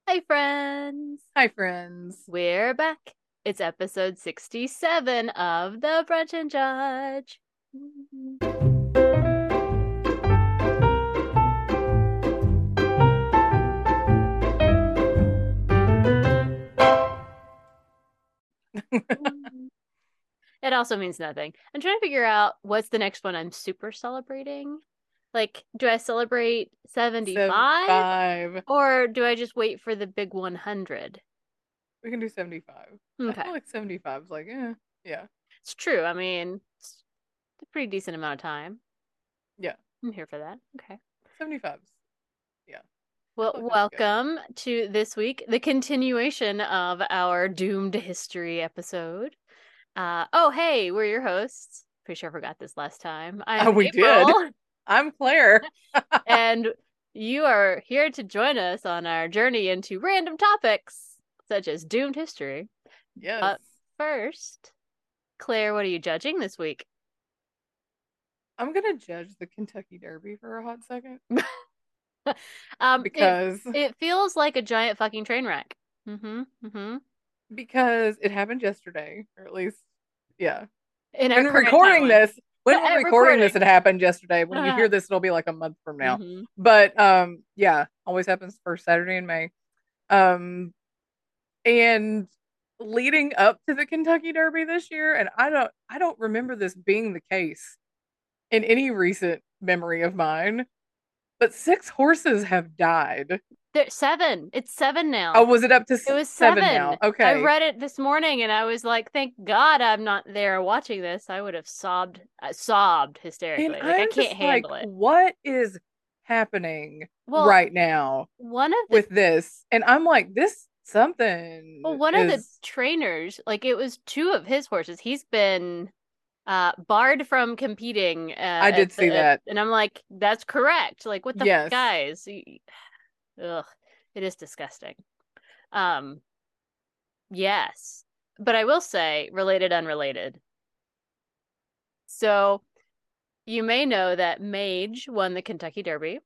Hi, friends. Hi, friends. We're back. It's episode 67 of The Brunch and Judge. It also means nothing. I'm trying to figure out what's the next one I'm super celebrating. Like, do I celebrate 75 75. or do I just wait for the big 100? We can do 75. I Okay. feel like 75 is like, yeah, It's true. I mean, it's a pretty decent amount of time. yeah. I'm here for that. Okay. 75's, yeah. I Well, feel like that's good. welcome to this week, the continuation of our Doomed History episode. Oh, hey, we're your hosts. Pretty sure I forgot this last time. Oh, I'm we did. April, I'm Claire. and you are here to join us on our journey into random topics, such as Doomed History. Yes. But first, Claire, what are you judging this week? I'm going to judge the Kentucky Derby for a hot second Um, it because it feels like a giant fucking train wreck. because it happened yesterday, or at least, yeah. In our When we're current recording timeline. this, when we're At recording this, recording. it happened yesterday. When you hear this, it'll be like a month from now. hmm But yeah, always happens first Saturday in May. Um, and leading up to the Kentucky Derby this year, and I don't remember this being the case in any recent memory of mine, but six horses have died. There's seven. It's seven Oh, now. was it up to It was seven now? seven. I Okay. read it this morning and I was like, thank God I'm not there watching this. I would have sobbed And hysterically. Like, I I'm can't just like, handle it. what is happening Well, right now one of the with this? And I'm like, this well, something one of the is. trainers, like it was two of his horses. He's been barred from competing I did see that. and I'm like, that's correct. Like, what the Yes. guys? Ugh, it is disgusting. Um, yes. But I will say, related, unrelated. So you may know that Mage won the Kentucky Derby.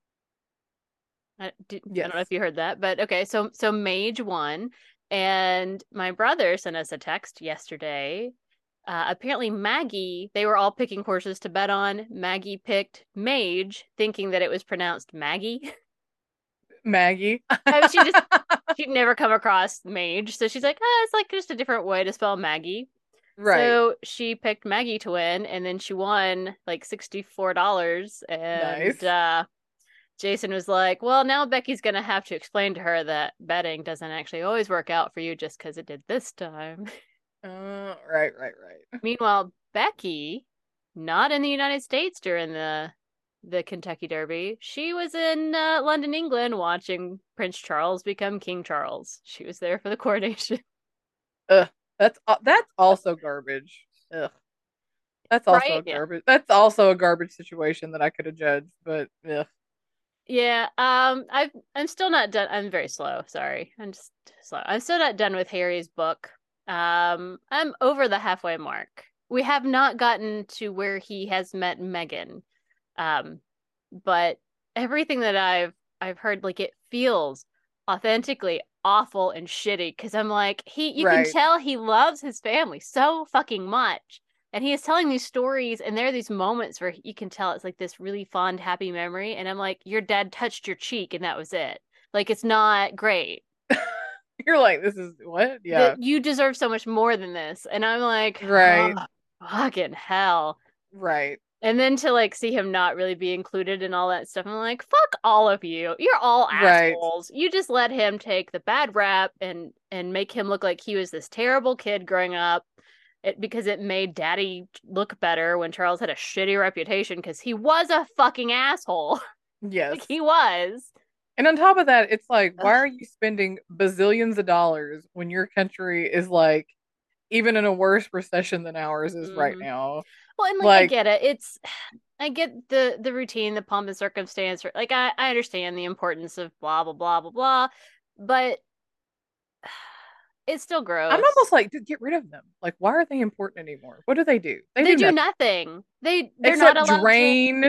I don't know Yes. if you heard that, but okay. So Mage won, and my brother sent us a text yesterday. Apparently, Maggie, they were all picking horses to bet on. Maggie picked Mage, thinking that it was pronounced Maggie. Maggie. I mean, she'd never come across Mage, so she's like, oh, it's like just a different way to spell Maggie. Right. So she picked Maggie to win, and then she won like $64. And Nice. Jason was like, well, now Becky's going to have to explain to her that betting doesn't actually always work out for you just because it did this time. Right. Meanwhile, Becky, not in the United States during the Kentucky Derby, she was in London, England, watching Prince Charles become King Charles. She was there for the coronation. Ugh. That's also garbage. Ugh. That's also a Right? Yeah. garbage. That's also a garbage situation that I could have judged, but ugh. Yeah, I'm still not done. I'm very slow. Sorry. I'm just slow. I'm still not done with Harry's book. I'm over the halfway mark. We have not gotten to where he has met Meghan. Um, but everything that I've heard, like it feels authentically awful and shitty because I'm like, you can Right. tell he loves his family so fucking much. And he is telling these stories, and there are these moments where you can tell it's like this really fond, happy memory. And I'm like, your dad touched your cheek, and that was it. Like, it's not great. You're like, this is what? That Yeah. you deserve so much more than this. And I'm like, Right. oh, fucking hell. Right. And then to like see him not really be included in all that stuff, I'm like, fuck all of you. You're all Right. assholes. You just let him take the bad rap and make him look like he was this terrible kid growing up. Because it made Daddy look better when Charles had a shitty reputation because he was a fucking asshole. Yes. Like he was. And on top of that, it's like, why Ugh. are you spending bazillions of dollars when your country is like even in a worse recession than ours is right hmm now? Well, and like I Like, get it. I get the routine, the pomp and circumstance. Like I understand the importance of blah blah blah blah blah, but it's still I'm gross. almost like, dude, get rid of them. Like, why are they important anymore? What do? They They do do nothing nothing. They're not except allowed to. drain.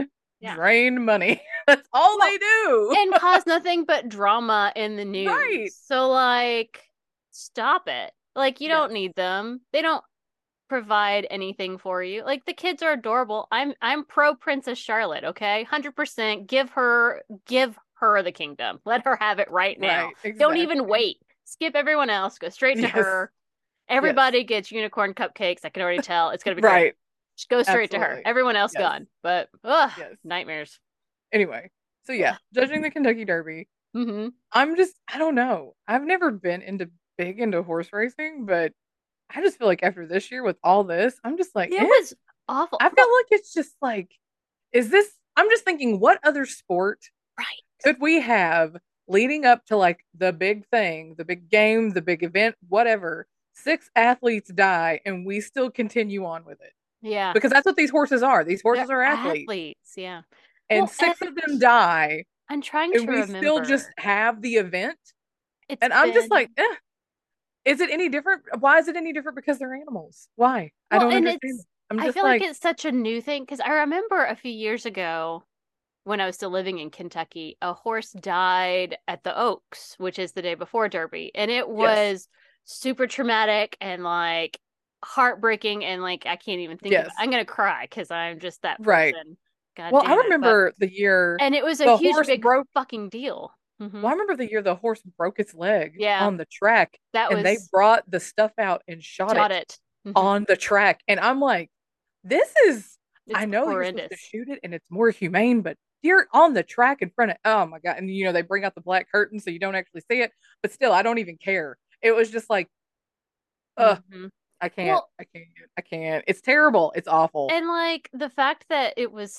Yeah. drain money. That's all Well, they do. and cause nothing but drama in the Right. news. So like stop it. Like you don't Yes. need them. They don't provide anything for you. Like the kids are adorable. I'm pro Princess Charlotte, okay? 100% give her the kingdom. Let her have it right now. Right. Don't even Exactly. wait. Skip everyone else. Go straight to Yes. her. Yes. Everybody gets unicorn cupcakes. I can already tell. It's going to be great. Right. Just go straight to her. Absolutely. Everyone else Yes. gone. But ugh, Yes. nightmares. Anyway, so yeah, judging the Kentucky Derby, Mm-hmm. I don't know. I've never been big into horse racing, but I just feel like after this year with all this, I'm just like, It eh. was awful. I Well, feel like it's just like, is this, I'm just thinking, what other sport right. could we have leading up to like the big thing, the big game, the big event, whatever? Six athletes die and we still continue on with it Yeah. because that's what these horses are. These They're horses are athletes, athletes. Yeah. and Well, and six of them die, I'm trying and to we still just remember. have the event. It's And I'm just like, been is it any different? Why is it any different? Because they're animals. Why? I well, don't and understand it's it. I'm I just feel like like, it's such a new thing because I remember a few years ago when I was still living in Kentucky, a horse died at the Oaks, which is the day before Derby, and it yes, was super traumatic and like heartbreaking and like I can't even think of it. yes, I'm gonna cry because I'm just that right. person. God Well, I damn it. But remember the year and it was a the huge horse big broke. fucking deal. Hmm. Well, I remember the year the horse broke its leg Yeah, on the track, that and they was brought the stuff out and shot shot it it. Hmm. on the track. And I'm like, this is, It's I know you're supposed to horrendous. shoot it and it's more humane, but you're on the track in front of, oh my God. And, they bring out the black curtain so you don't actually see it. But still, I don't even care. It was just like, ugh, Hmm. I can't, Well, I can't, I can't. It's terrible. It's awful. and like the fact that it was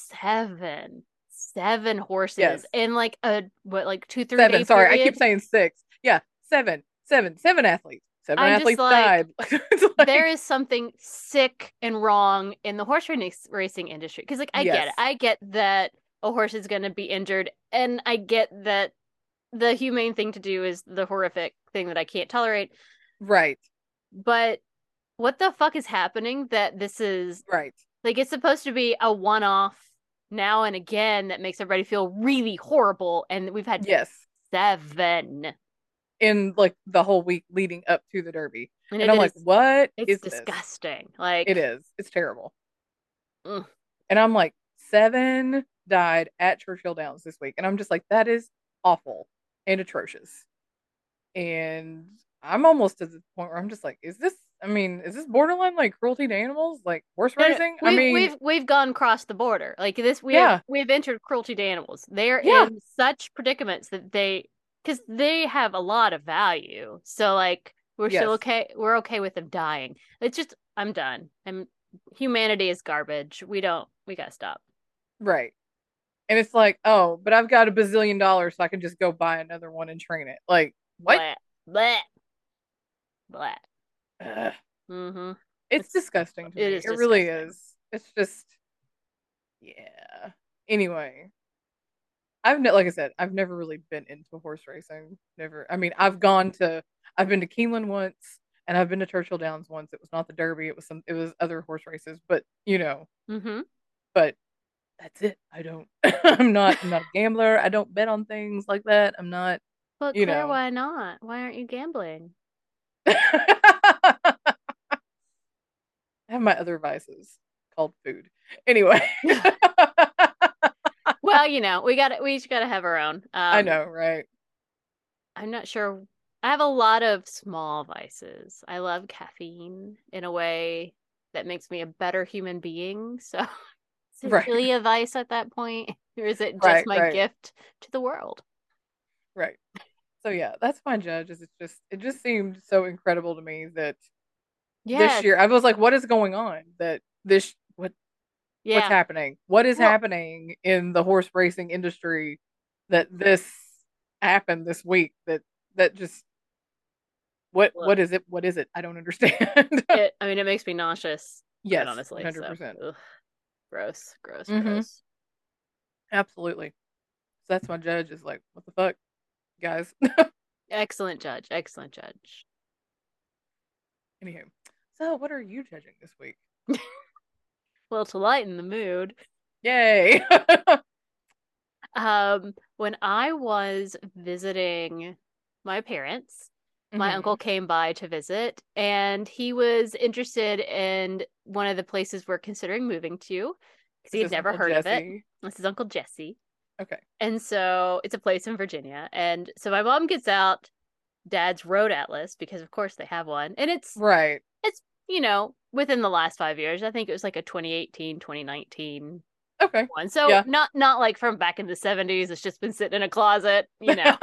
seven horses Yes. in like a what like 2 3 day Seven. Sorry. I keep period. saying six. Yeah. Seven athletes. Seven I'm just athletes like, died. It's there like, is something sick and wrong in the horse racing industry. Because like I get yes. it. I get that a horse is going to be injured, and I get that the humane thing to do is the horrific thing that I can't tolerate. Right. But what the fuck is happening that this is Right. like it's supposed to be a one-off now and again that makes everybody feel really horrible, and we've had Yes. seven, In like the whole week leading up to the Derby. and And it I'm like, is what it's is this? disgusting. It Like, is. It's terrible. ugh. And I'm like, seven died at Churchill Downs this week. And I'm just like, that is awful and atrocious. And I'm almost to the point where I'm just like, is this borderline like cruelty to animals? Like horse No, no, racing? I we've mean, we've we've gone across the border. Like this, yeah, we've entered cruelty to animals. They're yeah, in such predicaments that because they have a lot of value. So like we're still yes, okay. We're okay with them dying. It's just I'm done. Humanity is garbage. We gotta stop. right. And it's like, oh, but I've got $1 bazillion, so I can just go buy another one and train it. Like, what? Blah blah blah. Ugh. Mm-hmm. It's disgusting to It me. is It really disgusting. is. It's just, yeah. Anyway, like I said, I've never really been into horse racing. Never. I mean, I've been to Keeneland once, and I've been to Churchill Downs once. It was not the Derby. It was other horse races, but Mm-hmm. but that's it. I don't, I'm not a gambler. I don't bet on things like that. I'm not, But you Claire, know. why not? Why aren't you gambling? I have my other vices called food. Anyway. Well, we each gotta have our own. I know, right? I'm not sure. I have a lot of small vices. I love caffeine in a way that makes me a better human being. So, is it Right, really a vice at that point? Or is it just right, my right, gift to the world? right. So yeah, that's my judge. It just seemed so incredible to me that this Yes. year I was like, what is going on? That this what's Yeah. happening? What is Well, happening in the horse racing industry that this happened this week? That just look, what is it? What is it? I don't understand. I mean, it makes me nauseous, quite Yes, honestly. So, 100%. ugh, gross, gross, Mm-hmm. gross. Absolutely. So that's my judge is like, what the fuck, guys? Excellent judge. Excellent judge. Anywho, so what are you judging this week? Well, to lighten the mood, Yay! When I was visiting my parents, my Hmm. uncle came by to visit, and he was interested in one of the places we're considering moving to because he Is had this never Uncle heard of it. Jesse? This is Uncle Jesse. Okay. And so it's a place in Virginia. And so my mom gets out Dad's road atlas because of course they have one. And Right. it's, within the last 5 years. I think it was like a 2018, 2019 Okay. one. So Yeah. not like from back in the 70s. It's just been sitting in a closet.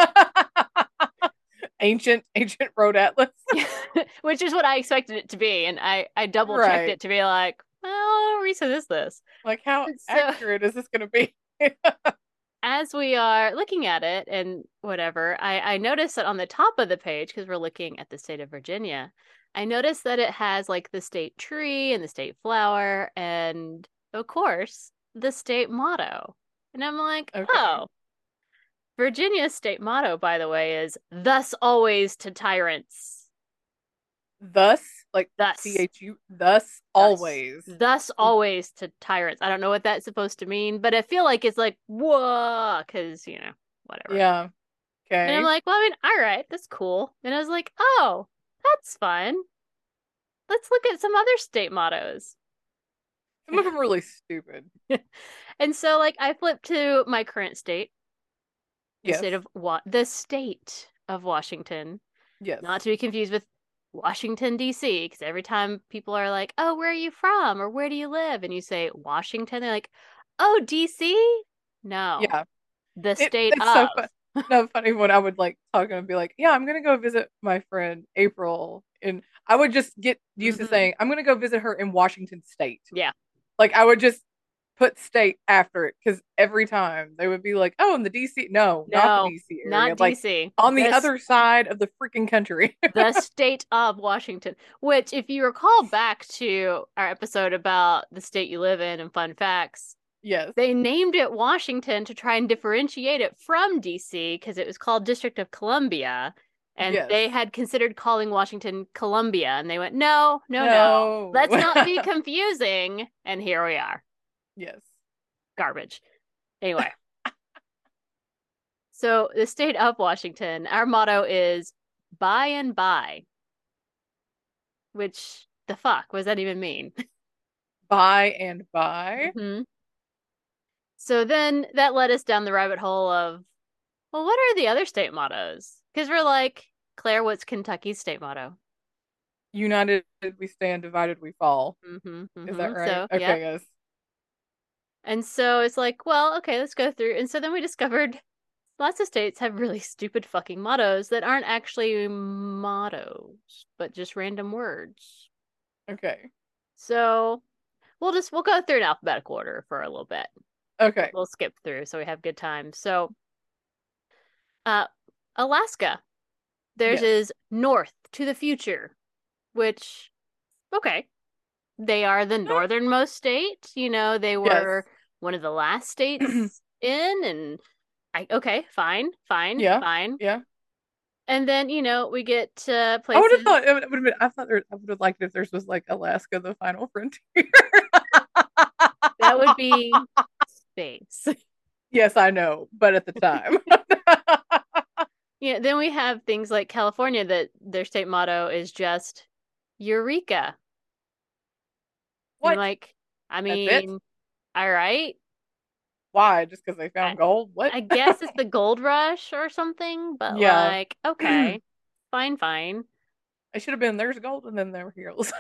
Ancient road atlas. Which is what I expected it to be. And I double checked Right. it to be like, well, how recent is this? Like, how So accurate is this going to be? as we are looking at it and whatever, I noticed that on the top of the page, because we're looking at the state of Virginia, I noticed that it has like the state tree and the state flower and, of course, the state motto. And I'm like, Okay. oh, Virginia's state motto, by the way, is thus always to tyrants. Thus, like Thus, CHU, thus thus, always. thus always to tyrants. I don't know what that's supposed to mean, but I feel like it's like, whoa, because, whatever. Yeah. And I'm Okay. like, well, I mean, all right, that's cool. And I was like, oh, that's fun. Let's look at some other state mottos. Some of them are really stupid. And so, like, I flipped to my current state, Yes. the state of Washington, Yes. not to be confused with Washington D.C. Because every time people are like, "Oh, where are you from?" or "Where do you live?" and you say Washington, they're like, "Oh, D.C." No, Yeah. the state It's so of. fun. No, funny when I would like talk and be like, "Yeah, I'm gonna go visit my friend April," and I would just get used to Hmm. saying, "I'm gonna go visit her in Washington State." Yeah, Like I would just put state after it because every time they would be like, "Oh, in the DC." No, not the no, DC area. not Like D.C. on the other side of the freaking country. The state of Washington, which, if you recall back to our episode about the state you live in and fun facts, Yes. they named it Washington to try and differentiate it from DC because it was called District of Columbia. And Yes. they had considered calling Washington Columbia. And they went, no, no, no. No. Let's not be confusing. And here we are. Yes. Garbage. Anyway, so the state of Washington, our motto is by and by, which the fuck, what does that even mean? By and by. Hmm. So then that led us down the rabbit hole of, well, what are the other state mottos? Because we're like, Claire, what's Kentucky's state motto? United we stand, divided we fall. Mm-hmm, Is that mm-hmm. right? So, Okay, yep. yes. And so it's like, well, okay, let's go through. And so then we discovered lots of states have really stupid fucking mottos that aren't actually mottos, but just random words. Okay. So we'll go through in alphabetical order for a little bit. Okay. We'll skip through so we have good time. So, uh, Alaska, theirs Yes. is north to the future, which, okay, they are the Eh, northernmost state. They yes. were one of the last states in, and okay, fine, fine, Yeah. fine. Yeah. And then, we get I would have places thought it would have been. I thought I would have liked if theirs was like Alaska, the final frontier. that would be space. Yes, I know, but at the time, Then we have things like California that their state motto is just Eureka. And I'm what? like, I That's it? mean, all right. Why? Just because they I, found gold? What? I guess it's the gold rush or something, but Yeah. like, I okay, fine, fine. should have been there's gold and then there were heroes.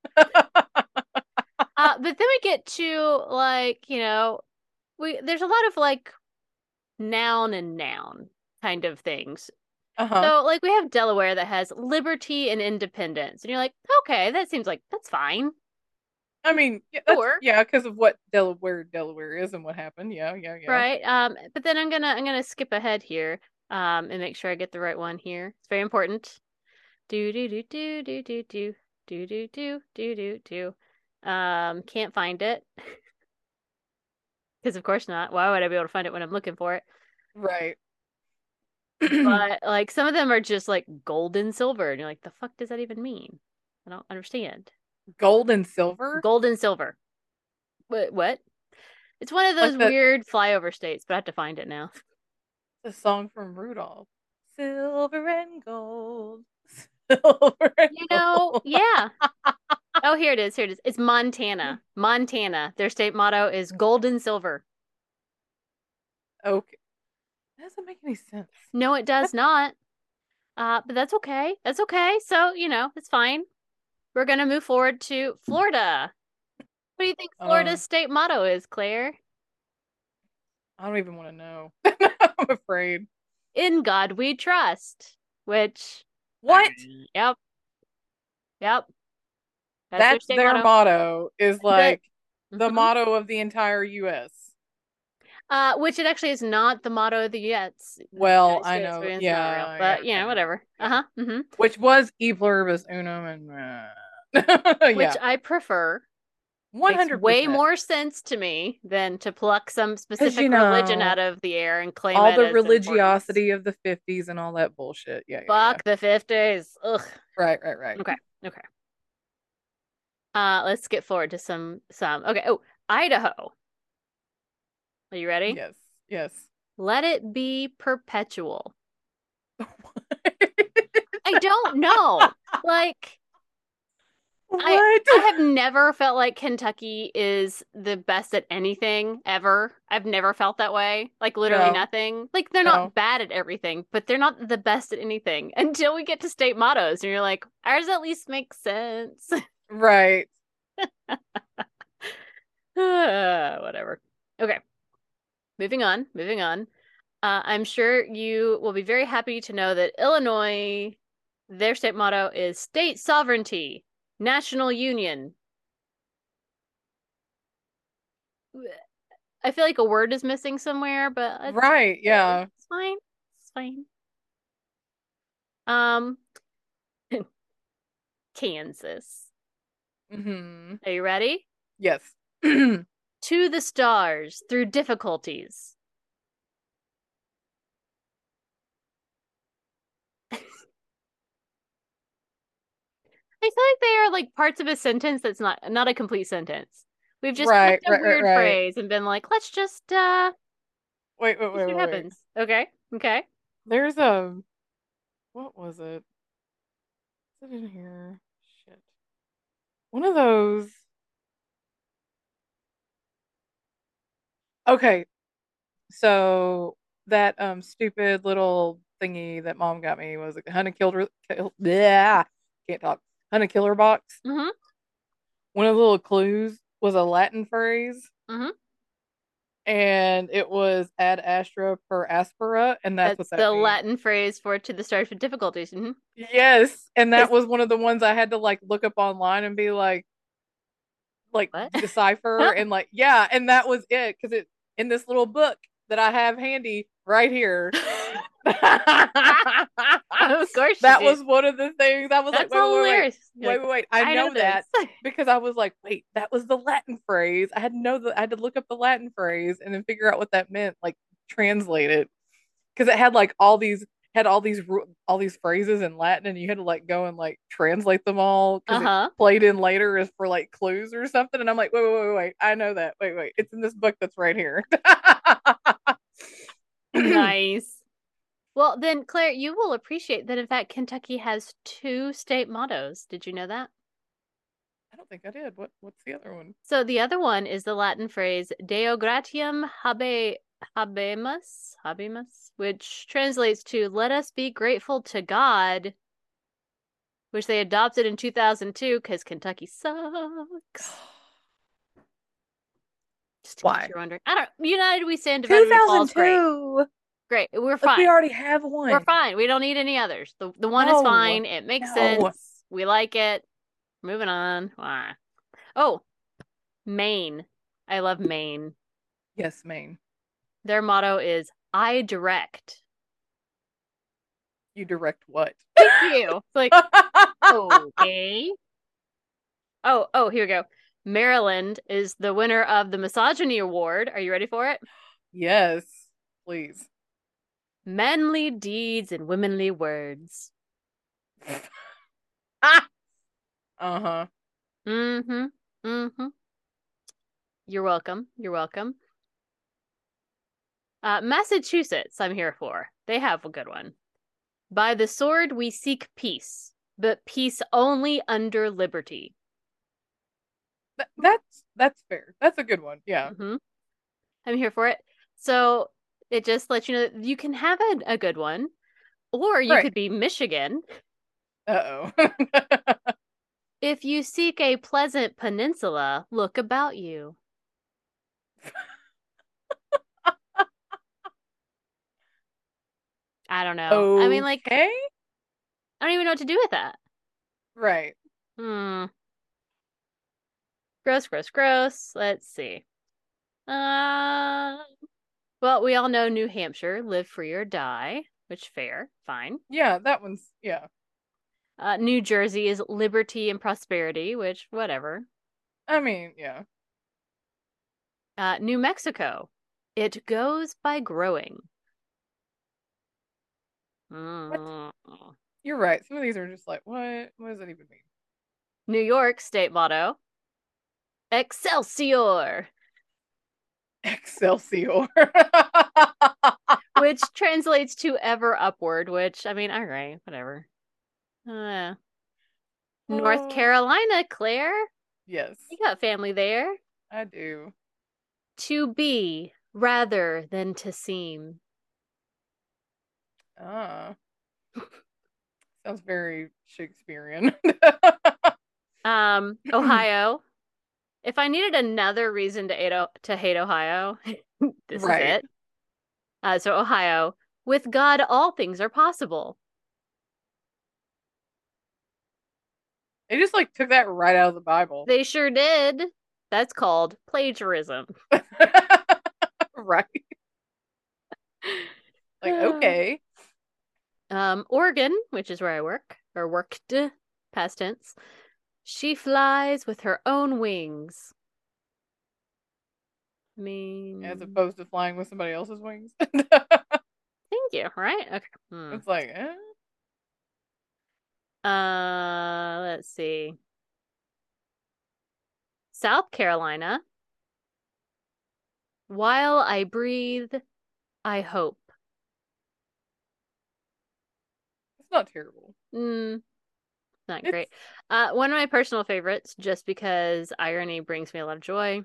But then we get to like, we there's a lot of like noun and noun kind of things. Uh-huh. So like we have Delaware that has liberty and independence, and you're like, okay, that seems like that's fine. I mean, yeah, that's Sure. yeah, because of what Delaware is and what happened. Yeah, yeah, yeah. Right. But then I'm gonna skip ahead here, and make sure I get the right one here. It's very important. Do do do do do do do do do do do do do. Can't find it because of course not. Why would I be able to find it when I'm looking for it? Right. But like some of them are just like gold and silver, and you're like, the fuck does that even mean? I don't understand. Gold and silver? Gold and silver. What? It's one of those Like that weird flyover states, but I have to find it now. the song from Rudolph. Silver and gold. Silver and gold. Yeah. Oh, here it is. Here it is. It's Montana. Montana. Their state motto is gold and silver. Okay. That doesn't make any sense. No, it does not. But that's okay. That's okay. So, it's fine. We're gonna move forward to Florida. What do you think Uh, Florida's state motto is, Claire? I don't even want to know. I'm afraid. In God we trust. Which, What? yep, yep. That's their That's state their motto. motto, is Is it? like the Hmm. motto of the entire US. Which it actually is not the motto of the Well, United I States. I know. mean, it's not real, Yeah, yeah, but yeah, whatever. yeah. Uh-huh. Hmm. Which was E pluribus unum and Which yeah. I prefer. Makes way 100%. more sense to me than to pluck some Because, specific religion out of the air and claim all it the as importance. religiosity of the 50s and all that bullshit. Yeah, yeah, yeah. Fuck the 50s. Ugh. Right, right, right. Okay. Okay. Let's get forward to some. Okay. Oh, Idaho. Are you ready? Yes, yes. Let it be perpetual. I don't know. Like, I What? I have never felt like Kentucky is the best at anything ever. I've never felt that way. Like literally No, nothing. Like they're no. not bad at everything, but they're not the best at anything until we get to state mottos and you're like, ours at least makes sense. Right. Whatever. Okay. Moving on. Moving on. I'm sure you will be very happy to know that Illinois, their state motto is state sovereignty, national union. I feel like a word is missing somewhere, but Right, yeah. it's fine. It's fine. Um, Kansas. Hmm. Are you ready? Yes. To the stars through difficulties. I feel like they are like parts of a sentence that's not a complete sentence. We've just Right, picked a right, right, weird right. phrase and been like, let's just Wait, wait, see wait, what wait. happens. Okay. Okay. There's a, what was it? Is it in here? Shit. One of those. Okay, so that stupid little thingy that mom got me was a yeah, can't talk. Hunter killer box. Mm-hmm. One of the little clues was a Latin phrase, Mm-hmm. and it was ad astra per aspera, and that's what That's that the means. Latin phrase for to the stars with difficulties. Mm-hmm. Yes, and that Because was one of the ones I had to like look up online and be like what? decipher and like yeah, and that was it because it in this little book that I have handy right here. Of course you That do. was one of the things I was like, That's wait, wait, wait, wait, hilarious. You're wait, like, wait, wait. I I know know this. that because I was like, wait, that was the Latin phrase. I had to know that I had to look up the Latin phrase and then figure out what that meant, like translate it because it had like all these phrases in Latin, and you had to like go and like translate them all because it Uh-huh. played in later as for like clues or something. And I'm like, wait, wait, wait, wait, wait. I know that. Wait, wait, it's in this book that's right here. I Nice. Well, then, Claire, you will appreciate that, in fact, Kentucky has two state mottos. Did you know that? don't think I did. What's the other one? So the other one is the Latin phrase Deo gratiam habemus, which translates to "Let us be grateful to God," which they adopted in 2002 because Kentucky sucks. Just in case Why? you're wondering, I don't. United we stand, divided we fall is great. 2002. Great, we're Like we fine. already have We're one. fine. We don't need any others. The one is No, fine. It makes no. sense. We like it. Moving on. Ah. Oh, Maine. I love Maine. Yes, Maine. Their motto is I direct. You direct what? Thank you. It's like, okay. Oh, here we go. Maryland is the winner of the Misogyny Award. Are you ready for it? Yes, please. Manly deeds and womanly words. Uh-huh. Mm-hmm. Mm-hmm. You're welcome. You're welcome. Massachusetts, I'm here for. They have a good one. By the sword we seek peace, but peace only under liberty. That's fair. That's a good one. Yeah. Hmm. I'm here for it. So it just lets you know that you can have a good one, or you Right. could be Michigan. Uh-oh. If you seek a pleasant peninsula, look about you. I don't know. I mean, like, Okay. I don't even know what to do with that. Right. Hmm. Gross, gross, gross. Let's see. Uh, well, we all know New Hampshire, live free or die, which fair, fine. Yeah, that one's yeah. New Jersey is liberty and prosperity, which whatever. I mean, yeah. New Mexico, it goes by growing. What? Mm. You're right. Some of these are just like, what? What does that even mean? New York state motto, Excelsior, Excelsior. which translates to ever upward, which I mean, all right, whatever. Uh, North Oh, Carolina, Claire, yes, you got family there. I do. To be rather than to seem. Ah, sounds very Shakespearean. Ohio. If I needed another reason to hate Ohio, this is Right. it. So Ohio, with God, all things are possible. They just like took that right out of the Bible. They sure did. That's called plagiarism. Right. Like, okay. Oregon, which is where I work, or worked, past tense. She flies with her own wings. I As mean, opposed to flying with somebody else's wings. thank you, right? Okay. Hmm. It's like, eh? Let's see. South Carolina. While I breathe, I hope. It's not terrible. Mm, not It's great. One of my personal favorites, just because irony brings me a lot of joy.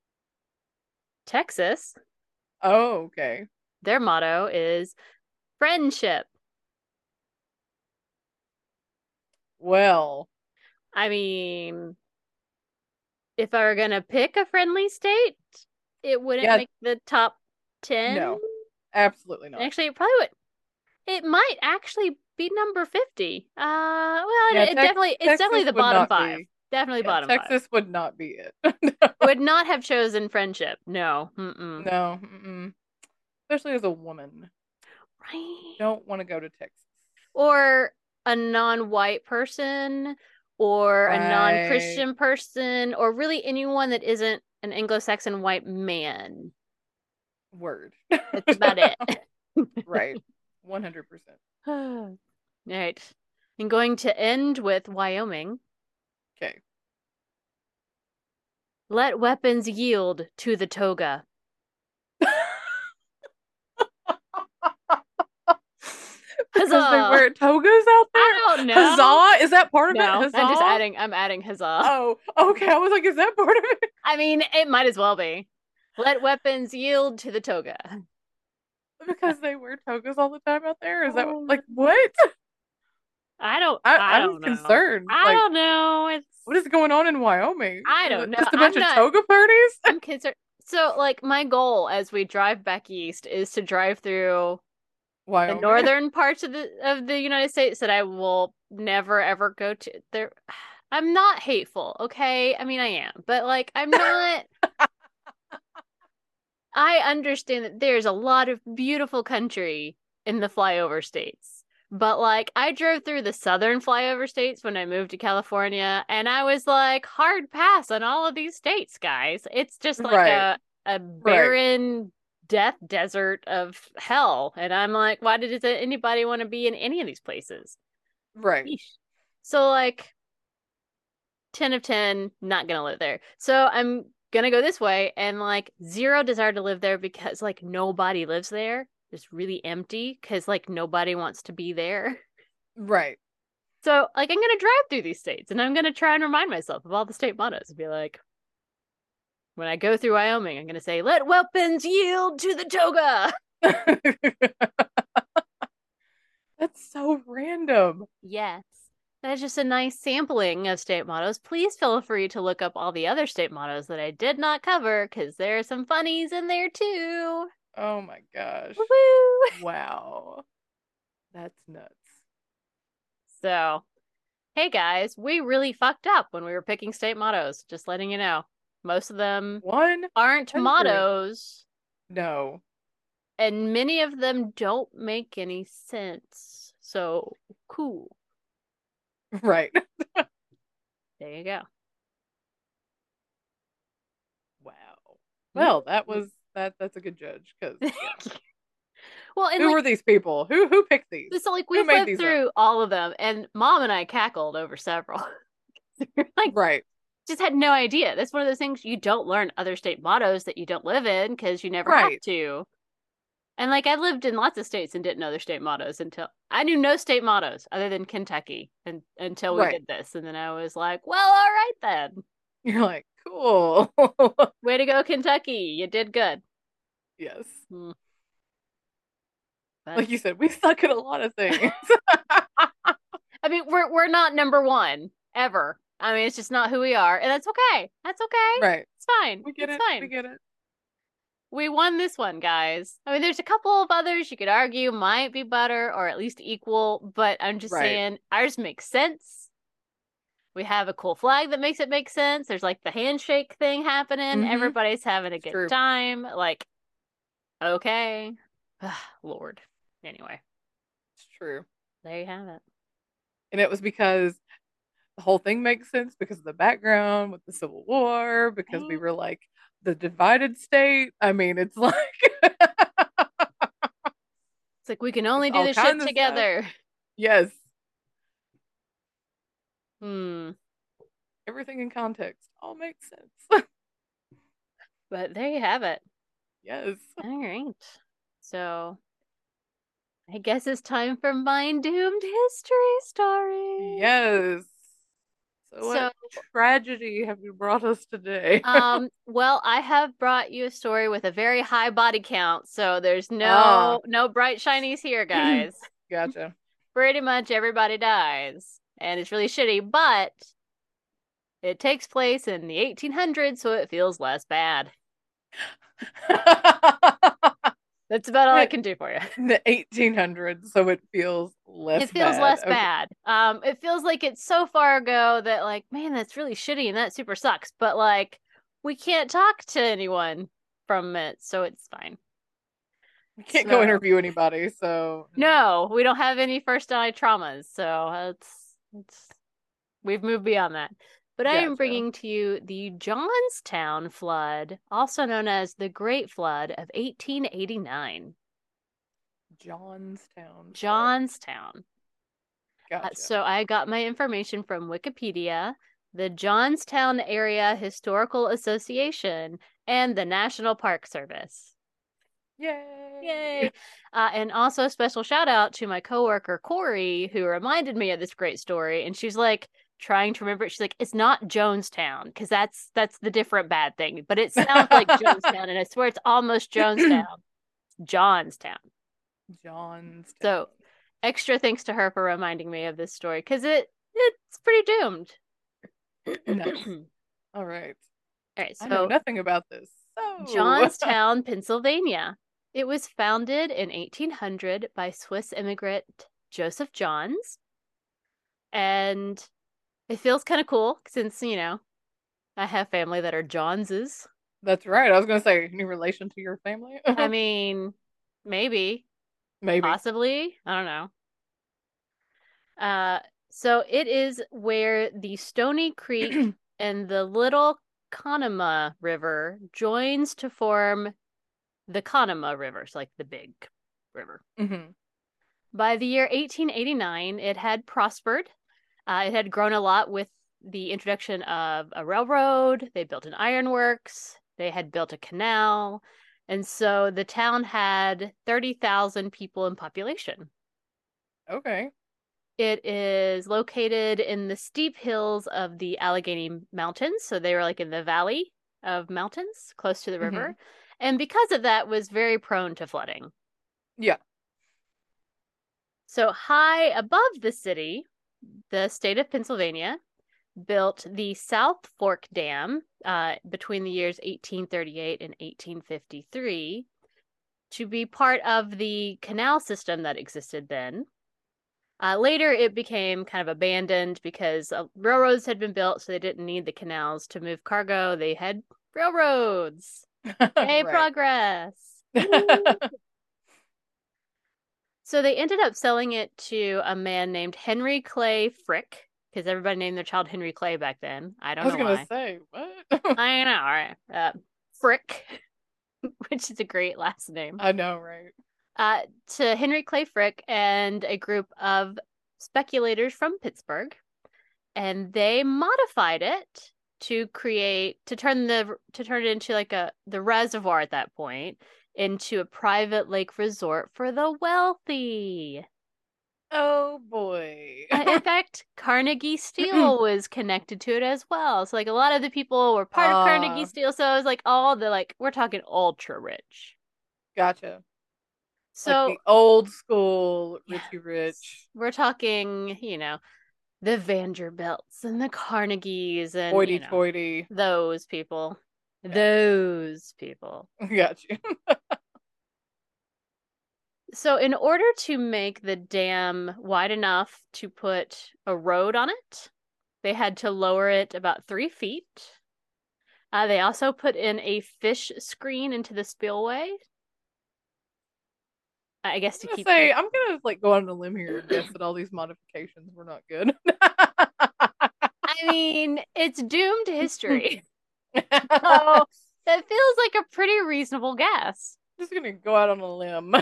Texas, oh, okay. their motto is friendship. Well, I mean, if I were gonna pick a friendly state, it wouldn't yeah, make the top 10. no, absolutely not. Actually, it probably would. It might actually be number 50. Well, Yeah, it's definitely Texas the would bottom not five. be. Definitely Yeah, bottom five. Texas would not be it. Would not have chosen friendship. No. Mm-mm. No, mm-mm. Especially as a woman, Right. don't want to go to Texas. Or a non-white person, or a Right. non-Christian person, or really anyone that isn't an Anglo-Saxon white man. Word. That's about it. Right. 100%. All right. I'm going to end with Wyoming. Okay. Let weapons yield to the toga. Because they Huzzah! wear togas out I there? don't know. Huzzah? Is that part of it? No, Huzzah? I'm adding huzzah. Oh, okay. I was like, is that part of it? I mean, it might as well be. Let weapons yield to the toga. Because they wear togas all the time out there? Is that like what? I I'm don't know. concerned. I Like, don't know. what is going on in Wyoming? I Is don't it know. just a bunch of toga parties? I'm concerned. So, like, my goal as we drive back east is to drive through the Wyoming. northern parts of the United States that I will never ever go to. There, I'm not hateful, okay? I mean, I am, but like, I'm not. I understand that there's a lot of beautiful country in the flyover states. But like I drove through the southern flyover states when I moved to California and I was like hard pass on all of these states, guys. It's just like Right. a Right. barren death desert of hell. And I'm like, why did anybody want to be in any of these places? Right. Yeesh. So like 10 of 10, not gonna live there. So I'm gonna go this way, and like zero desire to live there because like nobody lives there. It's really empty because like nobody wants to be there. Right. So like I'm gonna drive through these states and I'm gonna try and remind myself of all the state mottos and be like, when I go through Wyoming, I'm gonna say, "Let weapons yield to the toga." That's so random. Yes. That's just a nice sampling of state mottos. Please feel free to look up all the other state mottos that I did not cover because there are some funnies in there too. Oh my gosh. Woo! Wow. That's nuts. So, hey guys, we really fucked up when we were picking state mottos. Just letting you know. Most of them aren't 100. mottos, No. and many of them don't make any sense. So, cool. Right. There you go. Wow. Well, that's a good judge because yeah. Well, and Who like were these people? Who picked these? so like Who we made flipped these through up? all of them and mom and I cackled over several. Like Right. just had no idea. That's one of those things you don't learn other state mottos that you don't live in because you never have Right. to. And like I lived in lots of states and didn't know their state mottos until I knew no state mottos other than Kentucky and until we Right. did this. And then I was like, well, all right then. You're like, cool. Way to go, Kentucky. You did good. Yes. Hmm. But Like you said, we suck at a lot of things. I mean, we're not number one ever. I mean, it's just not who we are, and that's okay. That's okay. Right. It's fine. We get It's it. We fine. get it. We won this one, guys. I mean, there's a couple of others you could argue might be better or at least equal, but I'm just Right. saying ours makes sense. We have a cool flag that makes it make sense. There's like the handshake thing happening. Mm-hmm. Everybody's having a It's good true. time. Like, okay. Lord. Anyway, It's true. there you have it. And it was because the whole thing makes sense because of the background with the Civil War, because we Right? were like the divided state. I mean, it's like It's like we can it's only do all this shit kinds of stuff. together. Yes. Hmm. Everything in context all makes sense. But there you have it. Yes. All right. So I guess it's time for my doomed history story. Yes. So So, what tragedy have you brought us today? well, I have brought you a story with a very high body count, so there's Ah. no bright shinies here, guys. Gotcha. Pretty much everybody dies, and it's really shitty, but it takes place in the 1800s, so it feels less bad. That's about all I can do for you. In the 1800s, so it feels less It feels bad. less Okay. bad. It feels like it's so far ago that like, man, that's really shitty and that super sucks. But like, we can't talk to anyone from it, so it's fine. We can't go So interview anybody, so no, we don't have any first eye traumas, so it's we've moved beyond that. But I am gotcha. bringing to you the Johnstown flood, also known as the Great Flood of 1889. Johnstown flood. Johnstown. Gotcha. So I got my information from Wikipedia, the Johnstown Area Historical Association, and the National Park Service. Yay! Yay! And also a special shout out to my coworker Corey, who reminded me of this great story. And she's like trying to remember it. She's like, "It's not Jonestown because that's the different bad thing, but it sounds like Jonestown, and I swear it's almost Jonestown, Johnstown." Johnstown. So extra thanks to her for reminding me of this story because it's pretty doomed. Nice. All right. All right, I know so nothing about this. So Johnstown, Pennsylvania. It was founded in 1800 by Swiss immigrant Joseph Johns, and it feels kind of cool since, I have family that are Johnses. that's right. I was gonna say any relation to your family? I mean, maybe, Maybe. possibly, I don't know. So it is where the Stony Creek and the Little Conemaugh River joins to form the Conemaugh River, so like the big river. Hmm. By the year 1889, it had prospered. It had grown a lot with the introduction of a railroad, they built an ironworks, they had built a canal, and so the town had 30,000 people in population. Okay. It is located in the steep hills of the Allegheny Mountains, so they were like in the valley of mountains close to the Mm-hmm. river, and because of that was very prone to flooding. Yeah. So high above the city, the state of Pennsylvania built the South Fork Dam between the years 1838 and 1853 to be part of the canal system that existed then. Later, it became kind of abandoned because railroads had been built, so they didn't need the canals to move cargo. They had railroads. Yay, Right. progress. Woo. So they ended up selling it to a man named Henry Clay Frick, because everybody named their child Henry Clay back then. I I don't was know gonna why. say, what? I know, all right. Frick, which is a great last name. I know, right? Uh, to Henry Clay Frick and a group of speculators from Pittsburgh, and they modified it to turn it into like the reservoir at that point into a private lake resort for the wealthy. Oh boy. In fact, Carnegie Steel was connected to it as well. So like a lot of the people were part of Carnegie Ah, Steel. So it was like all the like we're talking ultra rich. gotcha. Like So the old school yes, Richie Rich, we're talking, the Vanderbilts and the Carnegies and, hoity toity. those people. Gotcha. Those people. Gotcha. So, in order to make the dam wide enough to put a road on it, they had to lower it about 3 feet. They also put in a fish screen into the spillway, I guess to keep. I'm gonna like go on a limb here and guess that all these modifications were not good. I mean, it's doomed to history. So, that feels like a pretty reasonable guess. Just gonna go out on a limb.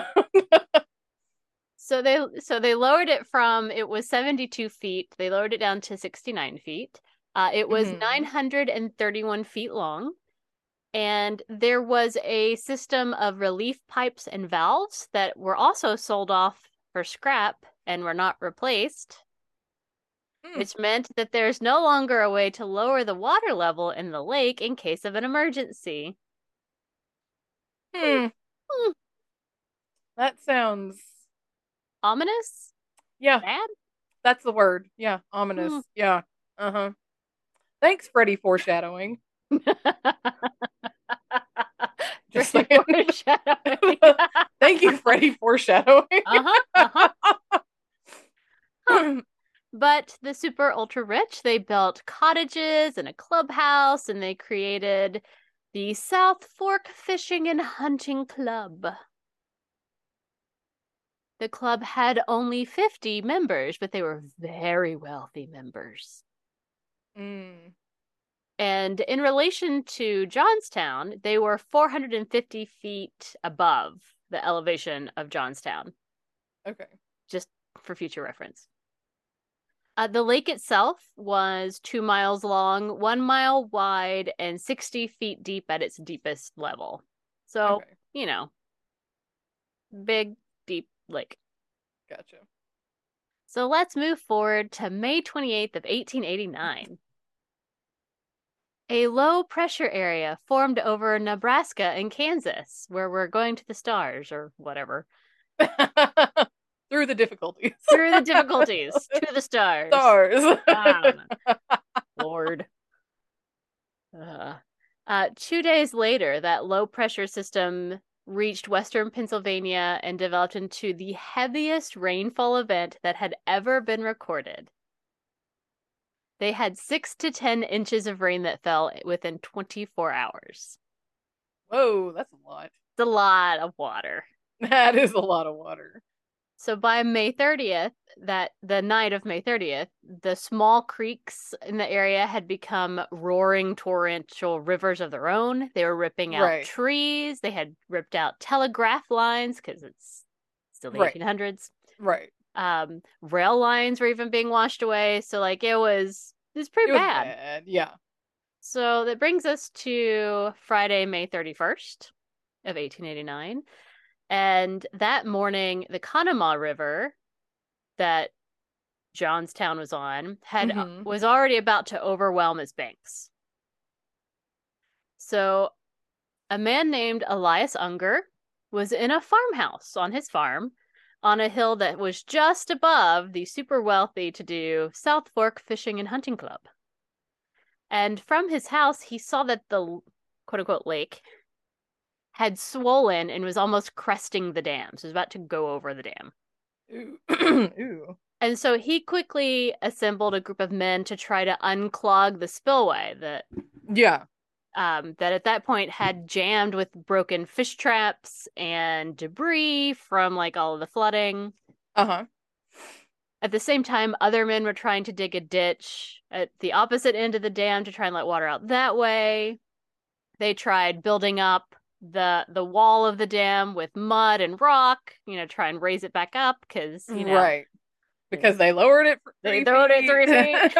So they lowered it from it was 72 feet. They lowered it down to 69 feet. It was Hmm. 931 feet long, and there was a system of relief pipes and valves that were also sold off for scrap and were not replaced, Hmm. which meant that there's no longer a way to lower the water level in the lake in case of an emergency. Hmm. Hmm, That sounds. ominous? Yeah, Bad? that's the word. Yeah, ominous. Hmm. Yeah. Uh huh. Thanks, Freddie. Foreshadowing. Just Pretty saying. foreshadowing. Thank you, Freddie. Foreshadowing. Uh-huh, uh-huh. Huh. But the super ultra rich, they built cottages and a clubhouse and they created the South Fork Fishing and Hunting Club. The club had only 50 members, but they were very wealthy members. Mm, And in relation to Johnstown, they were 450 feet above the elevation of Johnstown, okay. just for future reference. The lake itself was 2 miles long, 1 mile wide, and 60 feet deep at its deepest level. So, Okay. you know, big, deep lake. Gotcha. So let's move forward to May 28th of 1889. A low pressure area formed over Nebraska and Kansas, where we're going to the stars or whatever. Through the difficulties. Through the difficulties to the stars. Stars. I don't know. Lord. 2 days later, that low pressure system reached western Pennsylvania and developed into the heaviest rainfall event that had ever been recorded. They had 6 to 10 inches of rain that fell within 24 hours. Whoa, that's a lot. It's a lot of water. That is a lot of water. So by May 30th, that the night of May 30th, the small creeks in the area had become roaring torrential rivers of their own. They were ripping out Right. trees. They had ripped out telegraph lines because it's still the Right. 1800s. Right. Rail lines were even being washed away. So like it was It's pretty It was bad. bad. Yeah. So that brings us to Friday, May 31st of 1889. And that morning, the Conemaugh River that Johnstown was on had Mm-hmm. was already about to overwhelm its banks. So a man named Elias Unger was in a farmhouse on his farm on a hill that was just above the super wealthy to do South Fork Fishing and Hunting Club. And from his house, he saw that the quote unquote lake had swollen and was almost cresting the dam. So it was about to go over the dam. Ooh. Ooh. And so he quickly assembled a group of men to try to unclog the spillway Yeah. that at that point had jammed with broken fish traps and debris from like all of the flooding. Uh-huh. At the same time, other men were trying to dig a ditch at the opposite end of the dam to try and let water out that way. They tried building up the wall of the dam with mud and rock, try and raise it back up because, Right. Because they lowered it for they 3 throwed it feet. 3 feet.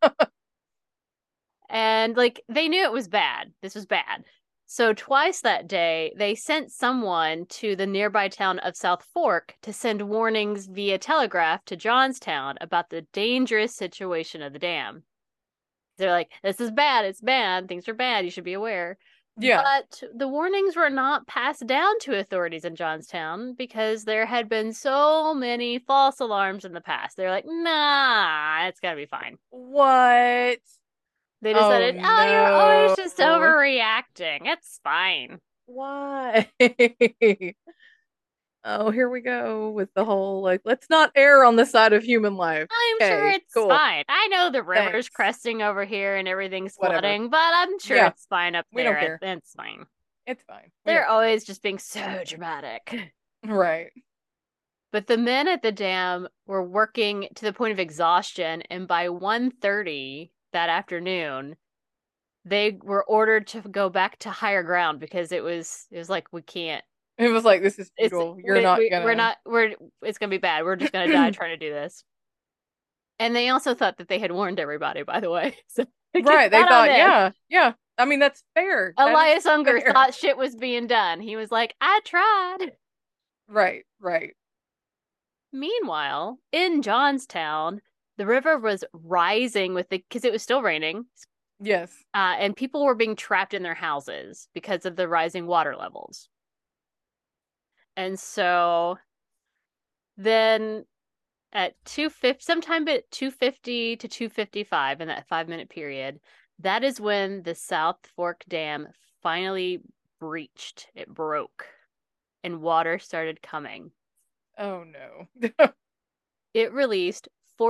And like they knew it was bad. This was bad. So twice that day, they sent someone to the nearby town of South Fork to send warnings via telegraph to Johnstown about the dangerous situation of the dam. They're like, this is bad. It's bad. Things are bad. You should be aware. Yeah. But the warnings were not passed down to authorities in Johnstown because there had been so many false alarms in the past. They're like, nah, it's got to be fine. What? They Oh decided, oh, you're always no. just overreacting. It's fine. Why? Oh, here we go with the whole like, let's not err on the side of human life. I'm sure Okay, it's cool. fine. I know the river's Thanks. cresting over here and everything's Whatever. flooding, but I'm sure Yeah, it's fine up we don't there. care. It's fine. It's fine. We They're don't care. always just being so dramatic. Right. But the men at the dam were working to the point of exhaustion, and by 1:30 that afternoon, they were ordered to go back to higher ground because it was like we can't. It was like, this is It's futile. You're not we're gonna. not we're it's gonna be bad. We're just gonna die trying to do this. And they also thought that they had warned everybody, by the way. So get Right. They that on thought, them. yeah, yeah. I mean, that's fair. That is Elias Unger fair. thought shit was being done. He was like, I tried. Right, right. Meanwhile, in Johnstown, the river was rising because it was still raining, Yes. and people were being trapped in their houses because of the rising water levels. And so then at 250, sometime at 250 to 255 in that 5 minute period, that is when the South Fork Dam finally breached. It broke and water started coming. Oh no. It released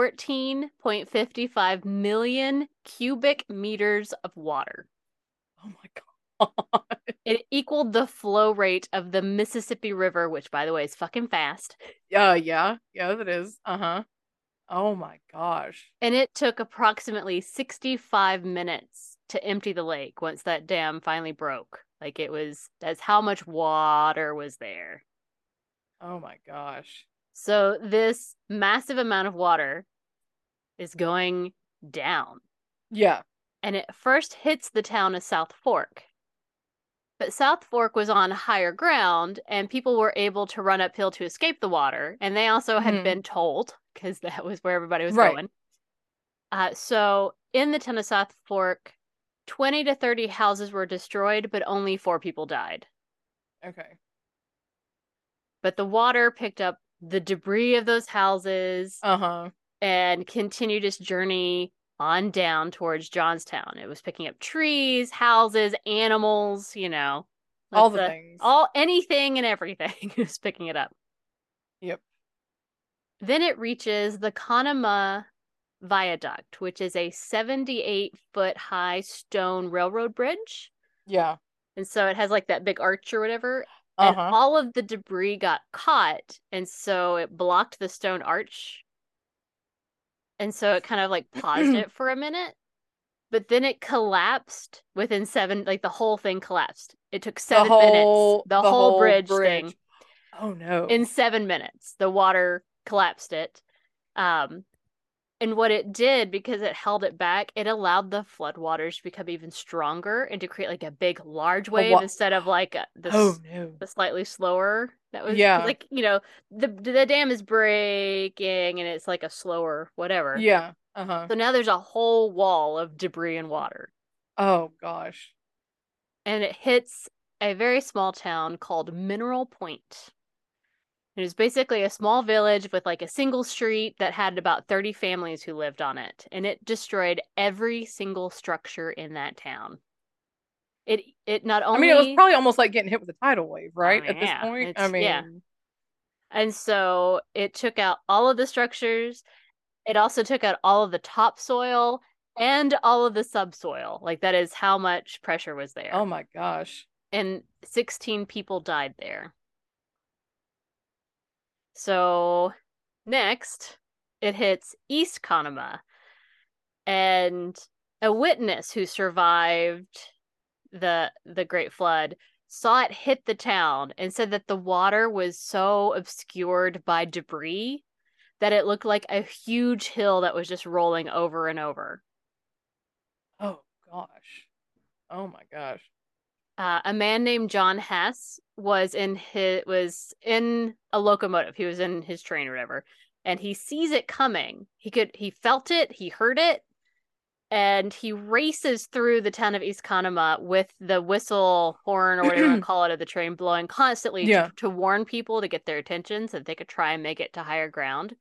14.55 million cubic meters of water. Oh my God. It equaled the flow rate of the Mississippi River, which, by the way, is fucking fast. Yeah. Yeah, that is. Uh-huh. Oh my gosh. And it took approximately 65 minutes to empty the lake once that dam finally broke. Like that's how much water was there. Oh my gosh. So this massive amount of water is going down. Yeah. And it first hits the town of South Fork. But South Fork was on higher ground, and people were able to run uphill to escape the water. And they also had Hmm. been told, because that was where everybody was Right. going. So in the town of South Fork, 20 to 30 houses were destroyed, but only 4 people died. Okay. But the water picked up the debris of those houses Uh-huh. and continued its journey on down towards Johnstown. It was picking up trees, houses, animals, All like the things. all anything and everything. It was picking it up. Yep. Then it reaches the Conemaugh Viaduct, which is a 78-foot high stone railroad bridge. Yeah. And so it has like that big arch or whatever. And Uh-huh. all of the debris got caught. And so it blocked the stone arch. And so it kind of like paused it for a minute. But then it collapsed within like the whole thing collapsed. It took 7 minutes, the The whole whole bridge thing, bridge. Oh no. in 7 minutes. The water collapsed it. Um, And what it did, because it held it back, it allowed the floodwaters to become even stronger and to create like a big, large A wave what? instead of like Oh no. the slightly slower. That was because, Yeah. like, the dam is breaking and it's like a slower whatever. Yeah. Uh-huh. So now there's a whole wall of debris and water, Oh gosh. and it hits a very small town called Mineral Point. It was basically a small village with like a single street that had about 30 families who lived on it, and it destroyed every single structure in that town. It not I mean, it was only, probably almost like getting hit with a tidal wave, I right? mean, At this yeah, point. I it's yeah. mean, And so it took out all of the structures. It also took out all of the topsoil and all of the subsoil. Like that is how much pressure was oh there. my gosh. And 16 people died there. So next, it hits East Conemaugh, and a witness who survived the Great Flood saw it hit the town and said that the water was so obscured by debris that it looked like a huge hill that was just rolling over and over. Oh gosh. Oh my gosh. A man named John Hess was in a locomotive. He was in his train or whatever, and he sees it coming. He felt it, he heard it, and he races through the town of East Conemaugh with the whistle, horn, or whatever you want to call it, of the train blowing constantly Yeah. to warn people to get their attention so that they could try and make it to higher ground.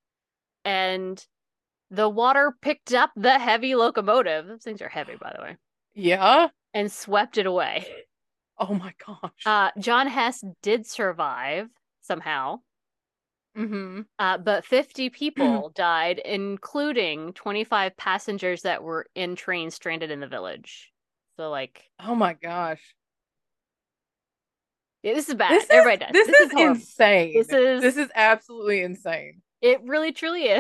And the water picked up the heavy locomotive. Those things are heavy, by the way, Yeah. and swept it away. Oh my gosh. John Hess did survive somehow, Mm-hmm. but 50 people died, including 25 passengers that were in trains stranded in the village. So, like, Oh my gosh. yeah, this is bad. Everybody dies. This This is is horrible. insane. This is, This is absolutely insane. it really truly is.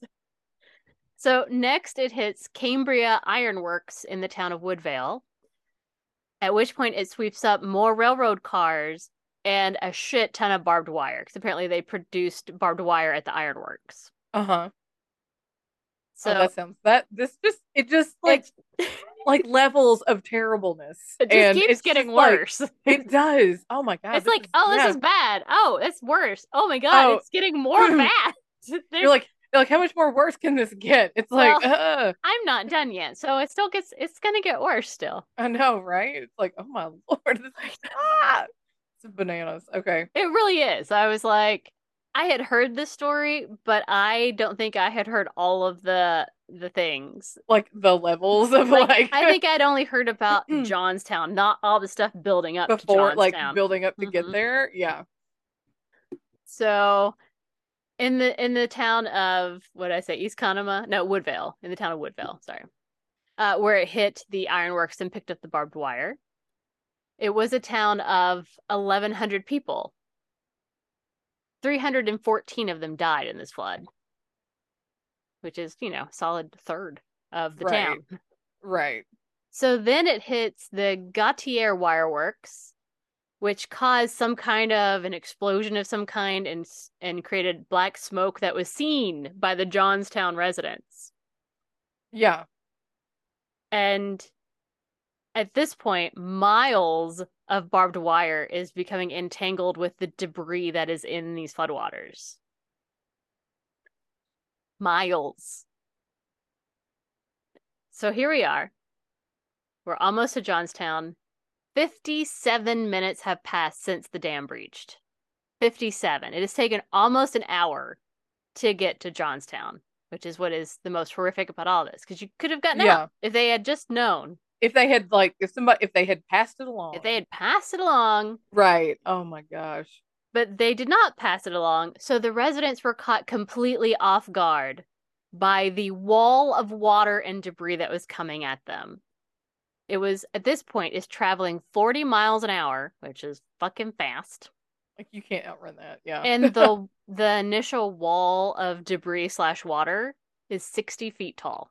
So, next it hits Cambria Ironworks in the town of Woodvale, at which point it sweeps up more railroad cars and a shit ton of barbed wire, because apparently they produced barbed wire at the ironworks. Uh-huh. Oh, So that sounds that this just it just it's like levels of terribleness. it just And keeps it's getting just like worse. it does. Oh my God. It's This like, is oh, this yeah. is bad. Oh, it's worse. Oh my God, Oh, it's getting more bad. you're There's like, how much more worse can this get? It's like, well, I'm not done yet, so it's gonna get worse still. I know, right? It's like, oh my Lord, this is it's bananas. Okay. It really is. I was like, I had heard this story, but I don't think I had heard all of the things. Like the levels of Like, like I think I'd only heard about Johnstown, not all the stuff building up to before like Johnstown. building up to get Hmm. there. Yeah. So in the town of, what did I say, East Conemaugh? No, Woodvale. In the town of Woodvale, sorry. Where it hit the ironworks and picked up the barbed wire. It was a town of 1,100 people. 314 of them died in this flood, which is, a solid third of the Right. town. Right. So then it hits the Gautier Wireworks, which caused some kind of an explosion of some kind and created black smoke that was seen by the Johnstown residents. Yeah. And at this point, miles of barbed wire is becoming entangled with the debris that is in these floodwaters. Miles. So here we are. We're almost to Johnstown. 57 minutes have passed since the dam breached. 57. It has taken almost an hour to get to Johnstown, which is what is the most horrific about all this, because you could have gotten Yeah. out if they had just known. If they had like if they had passed it along. If they had passed it along. Right. Oh my gosh. But they did not pass it along, so the residents were caught completely off guard by the wall of water and debris that was coming at them. It was, at this point, is traveling 40 miles an hour, which is fucking fast. Like you can't outrun that. Yeah. And the initial wall of debris / water is 60 feet tall.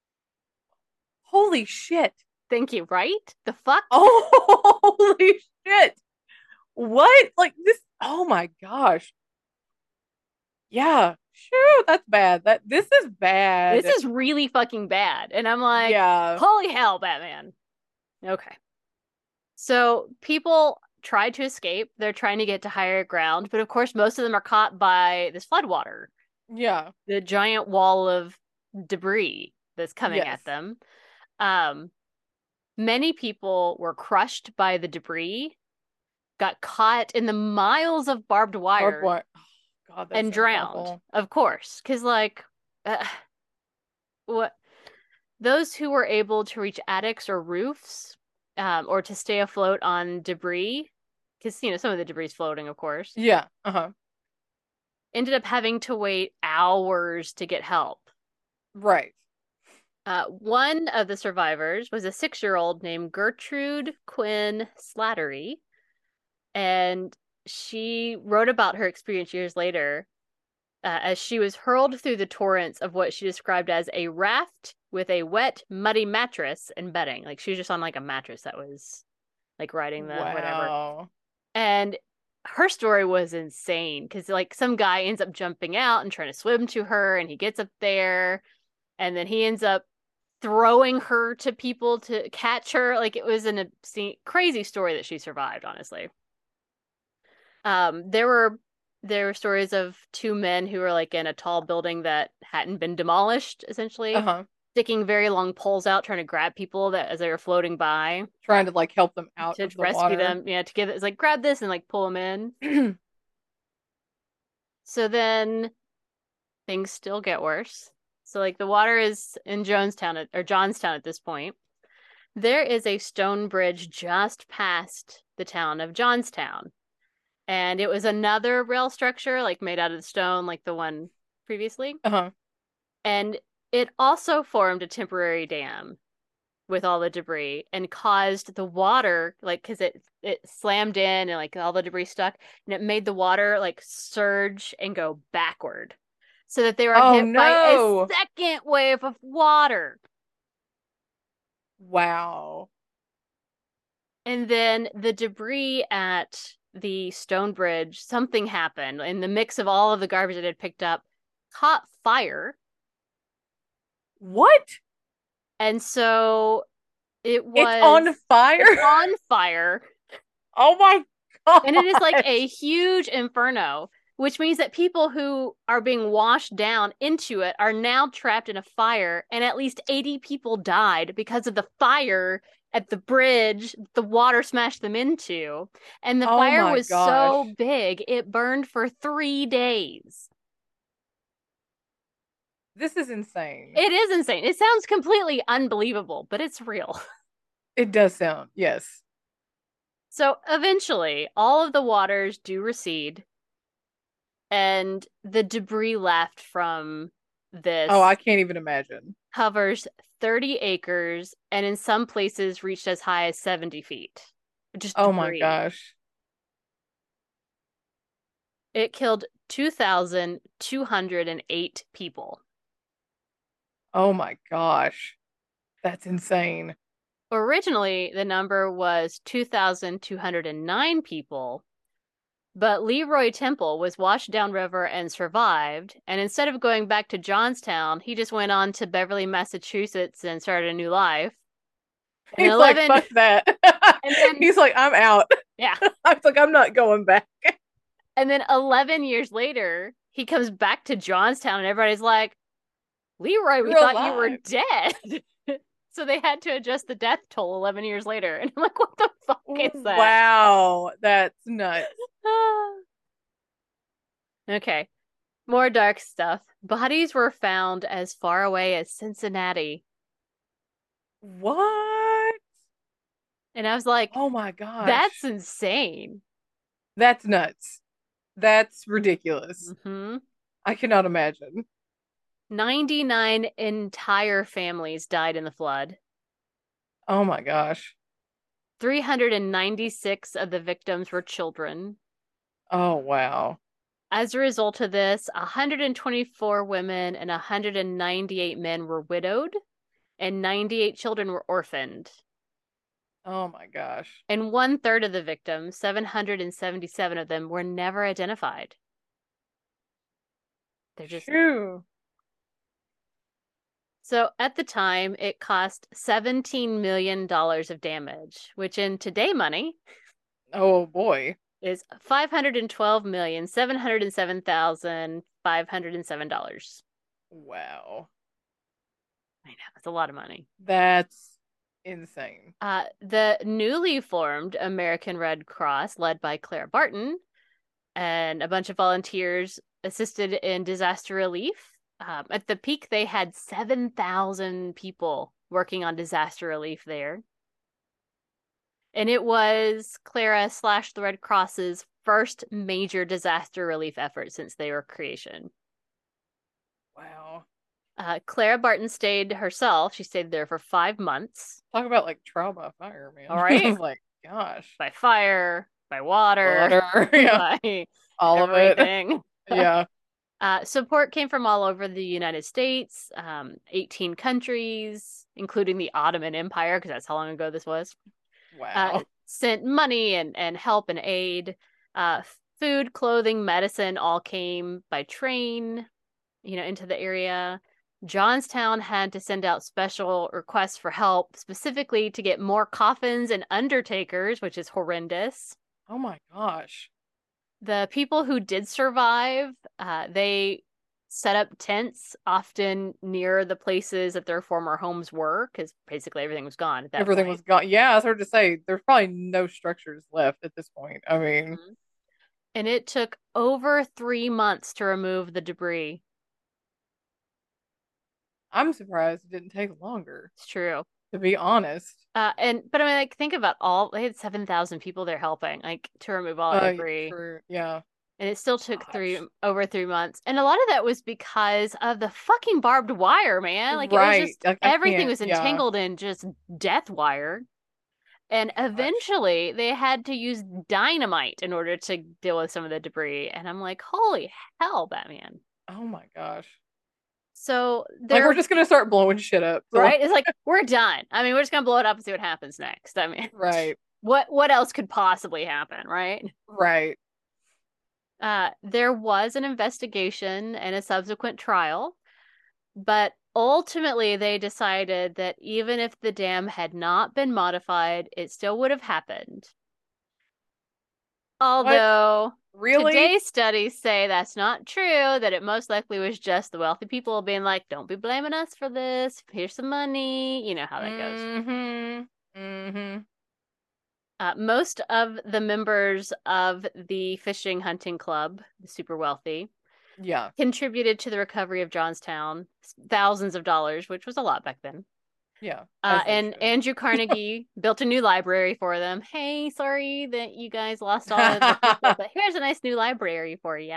Holy shit. Thank you, right? The fuck? Oh, holy shit. What? Like this? Oh my gosh. Yeah. Shoo, that's bad. This is This bad. is really fucking bad. And I'm like, Yeah. holy hell, Batman. Okay. So people try to escape. They're trying to get to higher ground, but of course, most of them are caught by this floodwater, Yeah. the giant wall of debris that's coming Yes. at them. Um, Many people were crushed by the debris, got caught in the miles of barbed Barbed wire, wire. Oh, God, that and sounds drowned, awful. of course. Because, like, uh, what those who were able to reach attics or roofs, or to stay afloat on debris, because, some of the debris is floating, of course, Yeah. Uh-huh. ended up having to wait hours to get help. Right. One of the survivors was a 6-year-old named Gertrude Quinn Slattery, and she wrote about her experience years later, as she was hurled through the torrents of what she described as a raft with a wet, muddy mattress and bedding. Like she was just on like a mattress that was like riding the whatever. Wow. And her story was insane because like some guy ends up jumping out and trying to swim to her, and he gets up there, and then he ends up throwing her to people to catch her. Like it was an obscene, crazy story that she survived, honestly. There were stories of two men who were like in a tall building that hadn't been demolished, essentially, Uh-huh. sticking very long poles out, trying to grab people that as they were floating by Trying to like help them out to of the rescue water. them. Yeah, to give it's like grab this and like pull them in. So then things still get worse. So like the water is in Johnstown at this point. There is a stone bridge just past the town of Johnstown. And it was another rail structure, like made out of stone, like the one previously. Uh-huh. And it also formed a temporary dam with all the debris and caused the water, like, because it slammed in and like all the debris stuck, and it made the water like surge and go backward, so that they were Oh hit by a no. second wave of water. Wow. And then the debris at the stone bridge, something happened in the mix of all of the garbage it had picked up, caught fire. What? And so It's on it's fire? on fire. Oh my And it is like a gosh. huge inferno, which means that people who are being washed down into it are now trapped in a fire, and at least 80 people died because of the fire at the bridge the water smashed them into. And the Oh fire my was so gosh. big, it burned for 3 days. This is insane. It is insane. It sounds completely unbelievable, but it's real. It does sound, yes. So eventually, all of the waters do recede, and the debris left from Oh, I this can't even imagine. covers 30 acres and in some places reached as high as 70 feet. Just Oh my debris. gosh. It killed 2,208 people. Oh my gosh. That's insane. Originally, the number was 2,209 people, but Leroy Temple was washed downriver and survived. And instead of going back to Johnstown, he just went on to Beverly, Massachusetts and started a new life. And He's like, 11, fuck that. and then, He's like, I'm out. yeah. I was like, I'm not going back. And then 11 years later, he comes back to Johnstown and everybody's like, Leroy, we You're thought you were alive. dead. So they had to adjust the death toll 11 years later. And I'm like, what the fuck is that? Wow. That's nuts. Okay, more dark stuff. Bodies were found as far away as Cincinnati. What? And I was like, Oh my that's gosh. insane. That's nuts. That's ridiculous. Hmm. I cannot imagine. 99 entire families died in the flood. Oh my gosh. 396 of the victims were children. Oh wow. As a result of this, 124 women and 198 men were widowed, and 98 children were orphaned. Oh my gosh. And 1/3 of the victims, 777 of them, were never identified. They're just Phew. so at the time it cost $17 million of damage, which in today money Oh boy. is $512,707,507. Wow. I know, it's a lot of money. That's insane. The newly formed American Red Cross, led by Clara Barton, and a bunch of volunteers assisted in disaster relief. At the peak, they had 7,000 people working on disaster relief there. And it was Clara slash the Red Cross's first major disaster relief effort since their creation. Wow. Clara Barton stayed herself. She stayed there for 5 months. Talk about like trial by fire, man. All I right. was like, gosh. By fire, by water, Water. Yeah. by All of it. everything. Yeah. Support came from all over the United States, 18 countries, including the Ottoman Empire, because that's how long ago this was. Wow. Sent money and help and aid. Uh, Food, clothing, medicine all came by train, into the area. Johnstown had to send out special requests for help, specifically to get more coffins and undertakers, which is horrendous. Oh my gosh. The people who did survive, they set up tents often near the places that their former homes were, because basically everything was gone at that Everything point. was gone. Yeah, it's hard to say. There's probably no structures left at this point. I mean, Mhm. And it took over 3 months to remove the debris. I'm surprised it didn't take longer, It's true. to be honest. But I mean, like, think about they had 7,000 people there helping, like, to remove all that debris. True. Yeah. And it still took Gosh. over 3 months. And a lot of that was because of the fucking barbed wire, man. Like, it was Right. just Like I everything can't. was Yeah. entangled in just death wire. And Gosh. eventually they had to use dynamite in order to deal with some of the debris. And I'm like, holy hell, Batman. Oh my gosh. So Like we're they're just gonna start blowing shit up. So right. It's like we're done. I mean, we're just gonna blow it up and see what happens next. I mean, right. what else could possibly happen, right? Right. There was an investigation and a subsequent trial, but ultimately they decided that even if the dam had not been modified, it still would have happened. What? Although Really? today's studies say that's not true, that it most likely was just the wealthy people being like, don't be blaming us for this. Here's some money. You know how that goes. Mm-hmm. Mm-hmm. Most of the members of the fishing hunting club, the super wealthy, Yeah. contributed to the recovery of Johnstown, thousands of dollars, which was a lot back then. Yeah. As they And should. Andrew Carnegie built a new library for them. Hey, sorry that you guys lost all of the people, but here's a nice new library for you.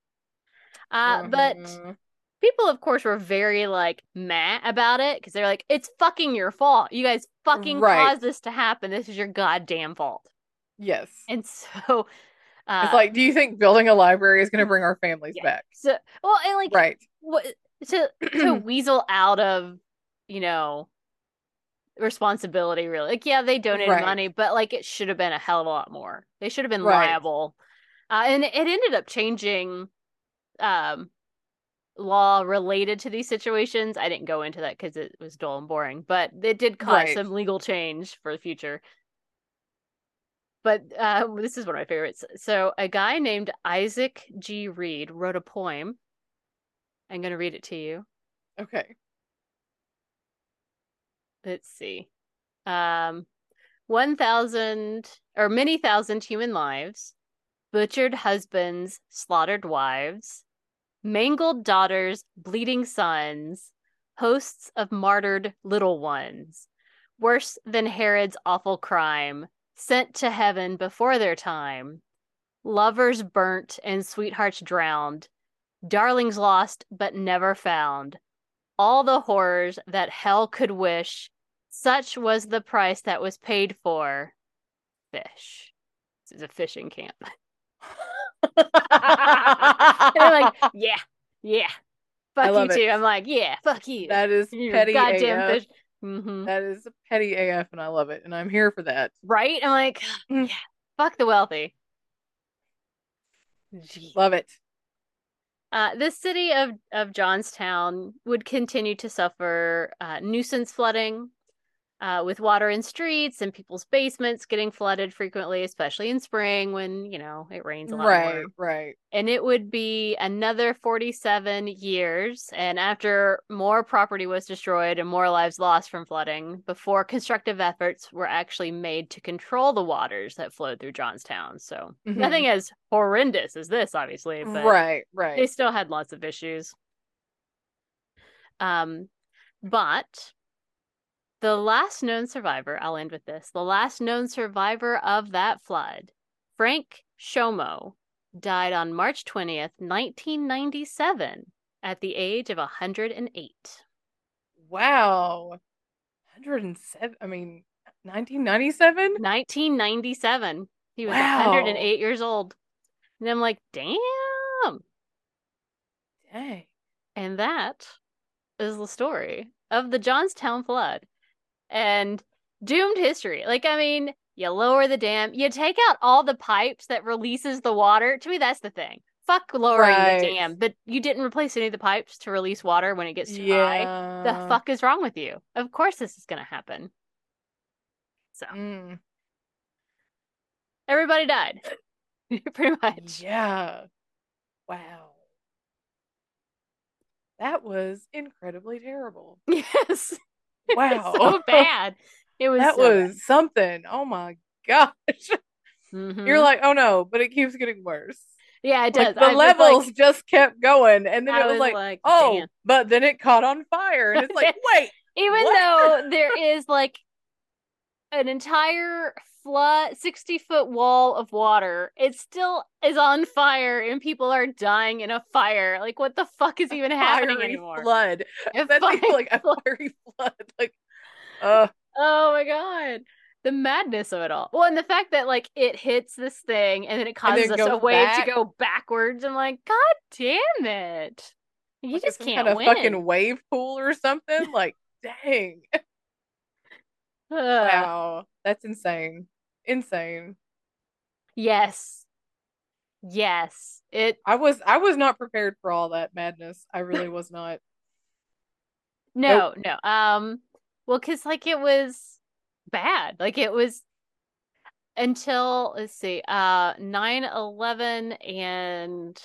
But Mhm. people, of course, were very like mad about it because they're like, it's fucking your fault. You guys fucking Right. caused this to happen. This is your goddamn fault. Yes. And so, It's uh, like, do you think building a library is going to bring our families yeah. back? So, well, and like, Right. what to weasel out of, you know, responsibility really. Like, yeah, they donated Right. money, but like it should have been a hell of a lot more. They should have been Right. liable. And it ended up changing um law related to these situations. I didn't go into that because it was dull and boring, but it did cause Right. some legal change for the future. But this is one of my favorites. So a guy named Isaac G. Reed wrote a poem. I'm going to read it to you. Okay. Let's see. Um, 1,000 or many thousand human lives, butchered husbands, slaughtered wives, mangled daughters, bleeding sons, hosts of martyred little ones, worse than Herod's awful crime, sent to heaven before their time, lovers burnt and sweethearts drowned, darlings lost but never found, all the horrors that hell could wish. Such was the price that was paid for fish. This is a fishing camp. And they're like, yeah, yeah, I fuck you love it. too. I'm like, yeah, fuck you. That is You petty goddamn AF. fish. Mm-hmm. That is petty AF, and I love it. And I'm here for that. Right? I'm like, yeah, fuck the wealthy. Gee. Love it. The city of Johnstown would continue to suffer nuisance flooding, with water in streets and people's basements getting flooded frequently, especially in spring when, it rains a lot more. Right, right. And it would be another 47 years, and after more property was destroyed and more lives lost from flooding, before constructive efforts were actually made to control the waters that flowed through Johnstown. So Hmm. nothing as horrendous as this, obviously, but Right, they right. still had lots of issues. Um, but the last known survivor, I'll end with this. The last known survivor of that flood, Frank Shomo, died on March 20th, 1997, at the age of 108. Wow. 107, I mean, 1997? 1997. He was Wow. 108 years old. And I'm like, damn. Dang. And that is the story of the Johnstown flood and doomed history. Like, I mean, you lower the dam, you take out all the pipes that releases the water. To me, that's the thing. Fuck lowering the Right. dam, but you didn't replace any of the pipes to release water when it gets too high. The Yeah. fuck is wrong with you? Of course this is gonna happen. So Mm. everybody died. Pretty much. Yeah. Wow. That was incredibly terrible. Yes. It was Wow. so bad. It was That so bad. was something. Oh my gosh. You're Mm-hmm. like, oh no, but it keeps getting worse. Yeah, it Like does. the I was like, levels just kept going, and then it I was was like, like, damn. oh, but then it caught on fire, and it's like, wait, Even what? though there is like an entire flood 60-foot wall of water, it still is on fire and people are dying in a fire. Like, what the fuck is A even happening fiery anymore? flood. A That's even fire like a flood. fiery flood. Like, uh, Oh my god, the madness of it all. Well, and the fact that like it hits this thing and then it and causes then us a goes wave to back go backwards. I'm like, god damn it, you like it's just some kind can't of win. fucking wave pool or something. Like, dang. Ugh. Wow. That's insane. Insane. Yes, yes, it. I was not prepared for all that madness. I really was not. Nope. No, no. Well, because like it was bad. Like it was until, let's see, 9/11 and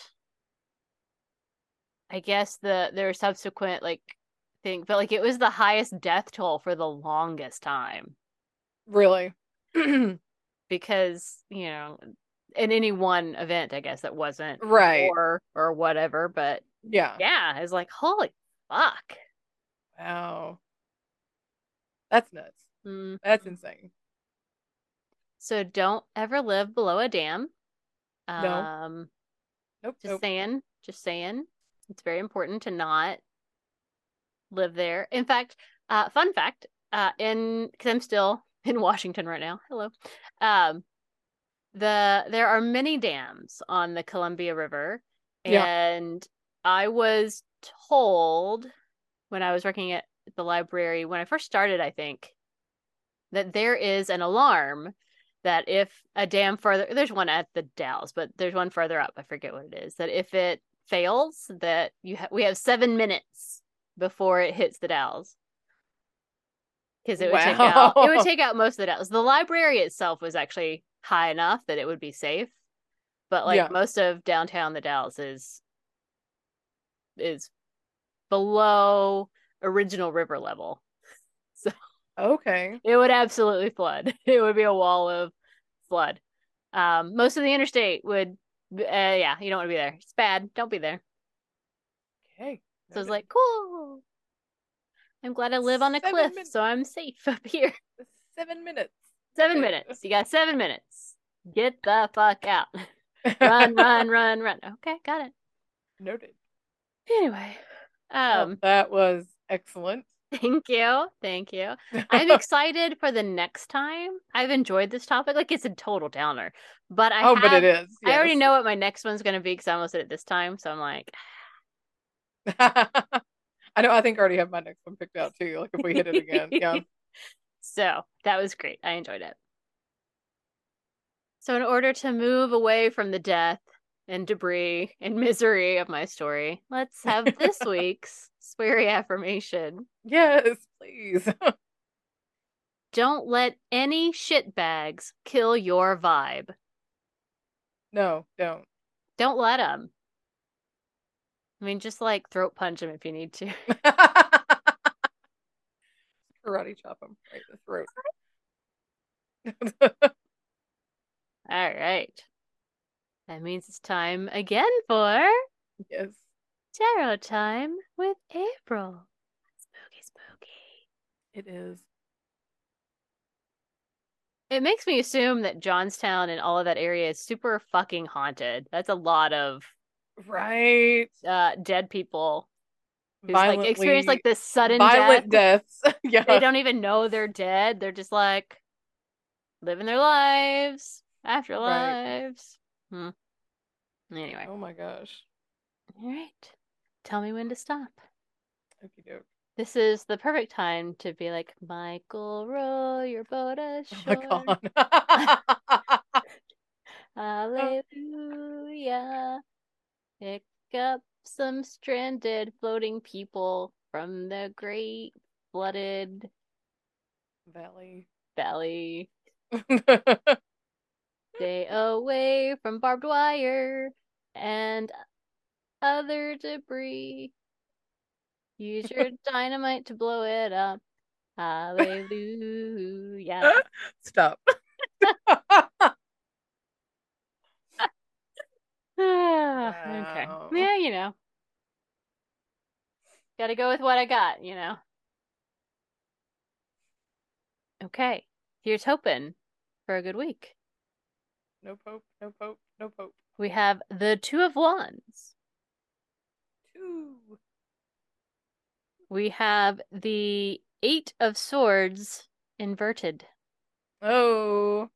I guess their subsequent like thing, but like it was the highest death toll for the longest time Really. because, in any one event, I guess that wasn't Right. war or whatever, but Yeah. yeah, it's like holy fuck. Wow. That's nuts. Mhm. That's insane. So don't ever live below a dam. No. Um, Nope. just Nope. saying, just saying. It's very important to not live there. In fact, fun fact, in because I'm still in Washington right now. Hello. Um, there are many dams on the Columbia River, Yeah. and I was told when I was working at the library when I first started, I think, that there is an alarm that if a dam further, there's one at the Dalles, but there's one further up. I forget what it is. That if it fails, that we have 7 minutes before it hits the Dalles because it would Wow. take out most of the Dalles. The library itself was actually high enough that it would be safe, but like Yeah. most of downtown the Dalles is below original river level. So Okay. it would absolutely flood. It would be a wall of flood. Most of the interstate would, yeah, you don't want to be there. It's bad. Don't be there. Okay. So it's Noted. like, cool. I'm glad I live on a cliff, 7 minutes. so I'm safe up here. 7 minutes. 7 minutes. You got 7 minutes. Get the fuck out. Run, run, run, run. Okay, got it. Noted. Anyway, Well, um, that was excellent. thank you. Thank you. I'm excited for the next time. I've enjoyed this topic. Like it's a total downer, but Oh, but it is. I already Yes. know what my next one's going to be because I almost did it this time. So I'm like, I know. I think I already have my next one picked out too. Like if we hit it again. Yeah. so that was great. I enjoyed it. So, in order to move away from the death, and debris and misery of my story, let's have this week's sweary affirmation. Yes, please. Don't let any shitbags kill your vibe. No, don't. Don't let them. I mean, just like throat punch them if you need to. Karate chop him right in the throat. All right. That means it's time again for Yes, Tarot Time with April. Spooky, spooky. it is. It makes me assume that Johnstown and all of that area is super fucking haunted. That's a lot of Right. dead people who's like experience like this sudden Violent death. deaths. Yeah. They don't even know they're dead. They're just like living their lives, afterlives. Right. Anyway. Oh my gosh. All right. Tell me when to stop. Okie doke. This is the perfect time to be like, Michael, row your boat ashore. Oh my god. Hallelujah. Pick up some stranded floating people from the great flooded Valley. valley. Stay away from barbed wire and other debris. Use your dynamite to blow it up. Hallelujah. Stop. Okay. Wow. Yeah, gotta go with what I got, Okay. Here's hoping for a good week. No pope, no pope, no pope. We have the Two of Wands. Two. We have the Eight of Swords inverted. Oh.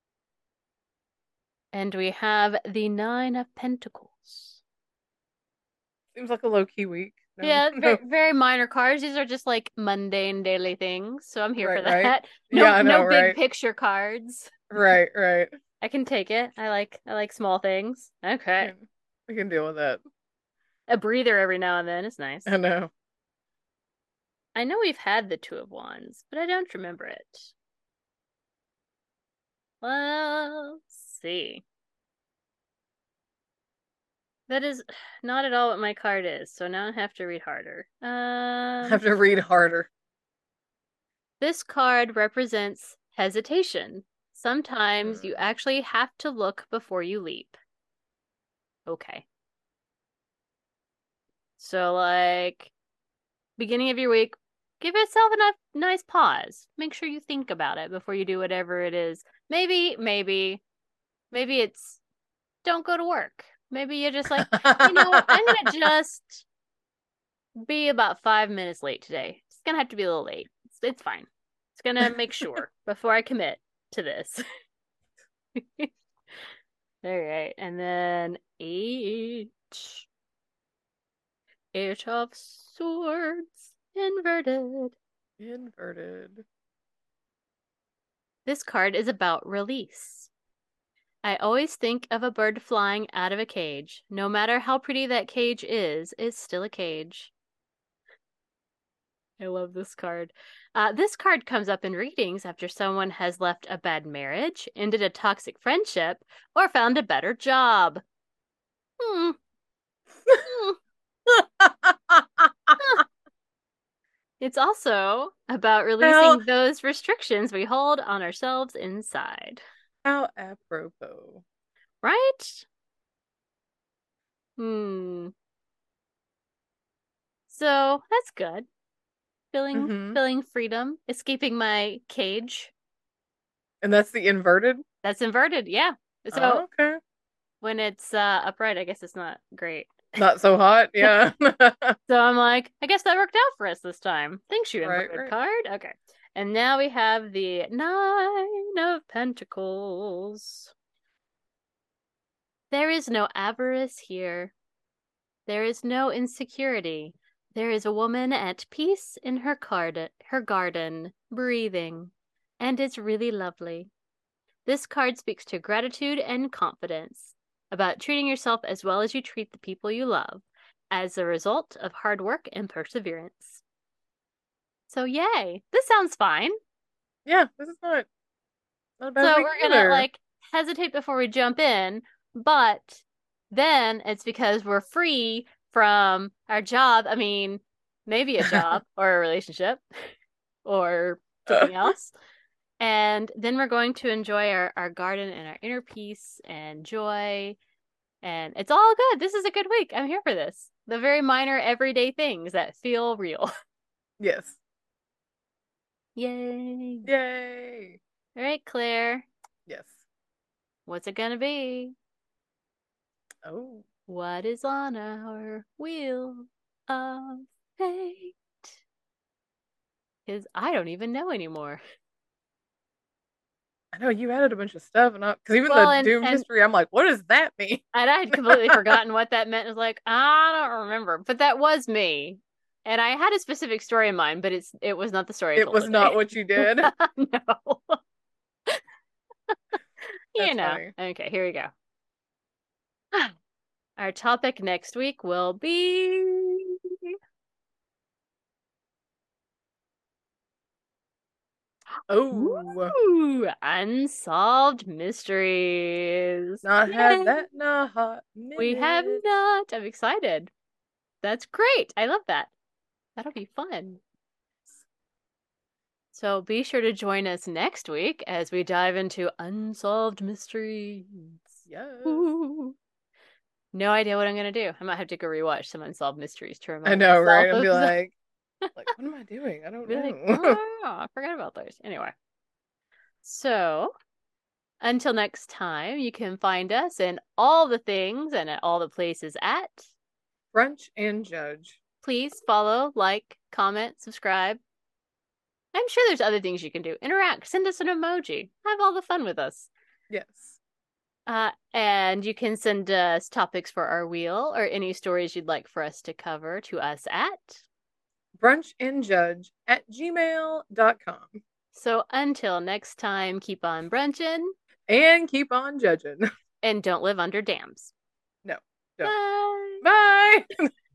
And we have the Nine of Pentacles. Seems like a low-key week. No, Yeah, no. very, very minor cards. These are just like mundane daily things. So I'm here for Right. that. Yeah, I know, No big right? picture cards. Right. I can take it. I like small things. Okay. We can deal with that. A breather every now and then is nice. I know. I know we've had the Two of Wands, but I don't remember it. Well, let's see. That is not at all what my card is, so now I have to read harder. I have to read harder. This card represents hesitation. Sometimes you Hmm. actually have to look before you leap. Okay. So, like, beginning of your week, give yourself a nice pause. Make sure you think about it before you do whatever it is. Maybe it's don't go to work. Maybe you're just like, I'm gonna just be about 5 minutes late today. It's gonna have to be a little late. It's fine. It's gonna make sure before I commit to this. All right, and then Eight of Swords inverted. Inverted. This card is about release. I always think of a bird flying out of a cage. No matter how pretty that cage is, it's still a cage. I love this card. This card comes up in readings after someone has left a bad marriage, ended a toxic friendship, or found a better job. Hmm. It's also about releasing those restrictions we hold on ourselves inside. How apropos. Right? Hmm. So that's good. Feeling freedom, escaping my cage. And that's the inverted? That's inverted, yeah. So Oh, okay. when it's upright, I guess it's not great. Not so hot, yeah. So I'm like, I guess that worked out for us this time. Thanks, you Right, inverted right. card. Okay. And now we have the Nine of Pentacles. There is no avarice here. There is no insecurity. There is a woman at peace in her garden, breathing, and it's really lovely. This card speaks to gratitude and confidence. about treating yourself as well as you treat the people you love as a result of hard work and perseverance. So, yay. This sounds fine. Yeah, this is not a bad So, week we're gonna either. like hesitate before we jump in, but then it's because we're free from our job. I mean, maybe a job or a relationship or something else. And then we're going to enjoy our garden and our inner peace and joy. And it's all good. This is a good week. I'm here for this. The very minor everyday things that feel real. Yes. Yay. Yay. All right, Claire. Yes. What's it gonna be? Oh. What is on our wheel of fate? Because I don't even know anymore. I know you added a bunch of stuff, and because even the Well, doomed history, I'm like, what does that mean? and I had completely forgotten what that meant. I was like, I don't remember. But that was me. And I had a specific story in mind, but it was not the story I It told was not today. what you did. No. You That's know. funny. Okay, here we go. Our topic next week will be Oh, unsolved mysteries. not had Yay! that in a hot We have minute. not. I'm excited. That's great. I love that. That'll be fun. So be sure to join us next week as we dive into unsolved mysteries. Yes. Ooh. No idea what I'm gonna do. I might have to go rewatch some unsolved mysteries to I remind know, myself right? And of be the like, what am I doing? I don't be like, know. oh, I forgot about those. Anyway, so until next time, you can find us in all the things and at all the places at. Brunch and Judge. Please follow, like, comment, subscribe. I'm sure there's other things you can do. Interact, send us an emoji, have all the fun with us. Yes. And you can send us topics for our wheel or any stories you'd like for us to cover to us at brunchandjudge@gmail.com. So until next time, keep on brunching And keep on judging. and don't live under dams. No, don't. Bye. Bye.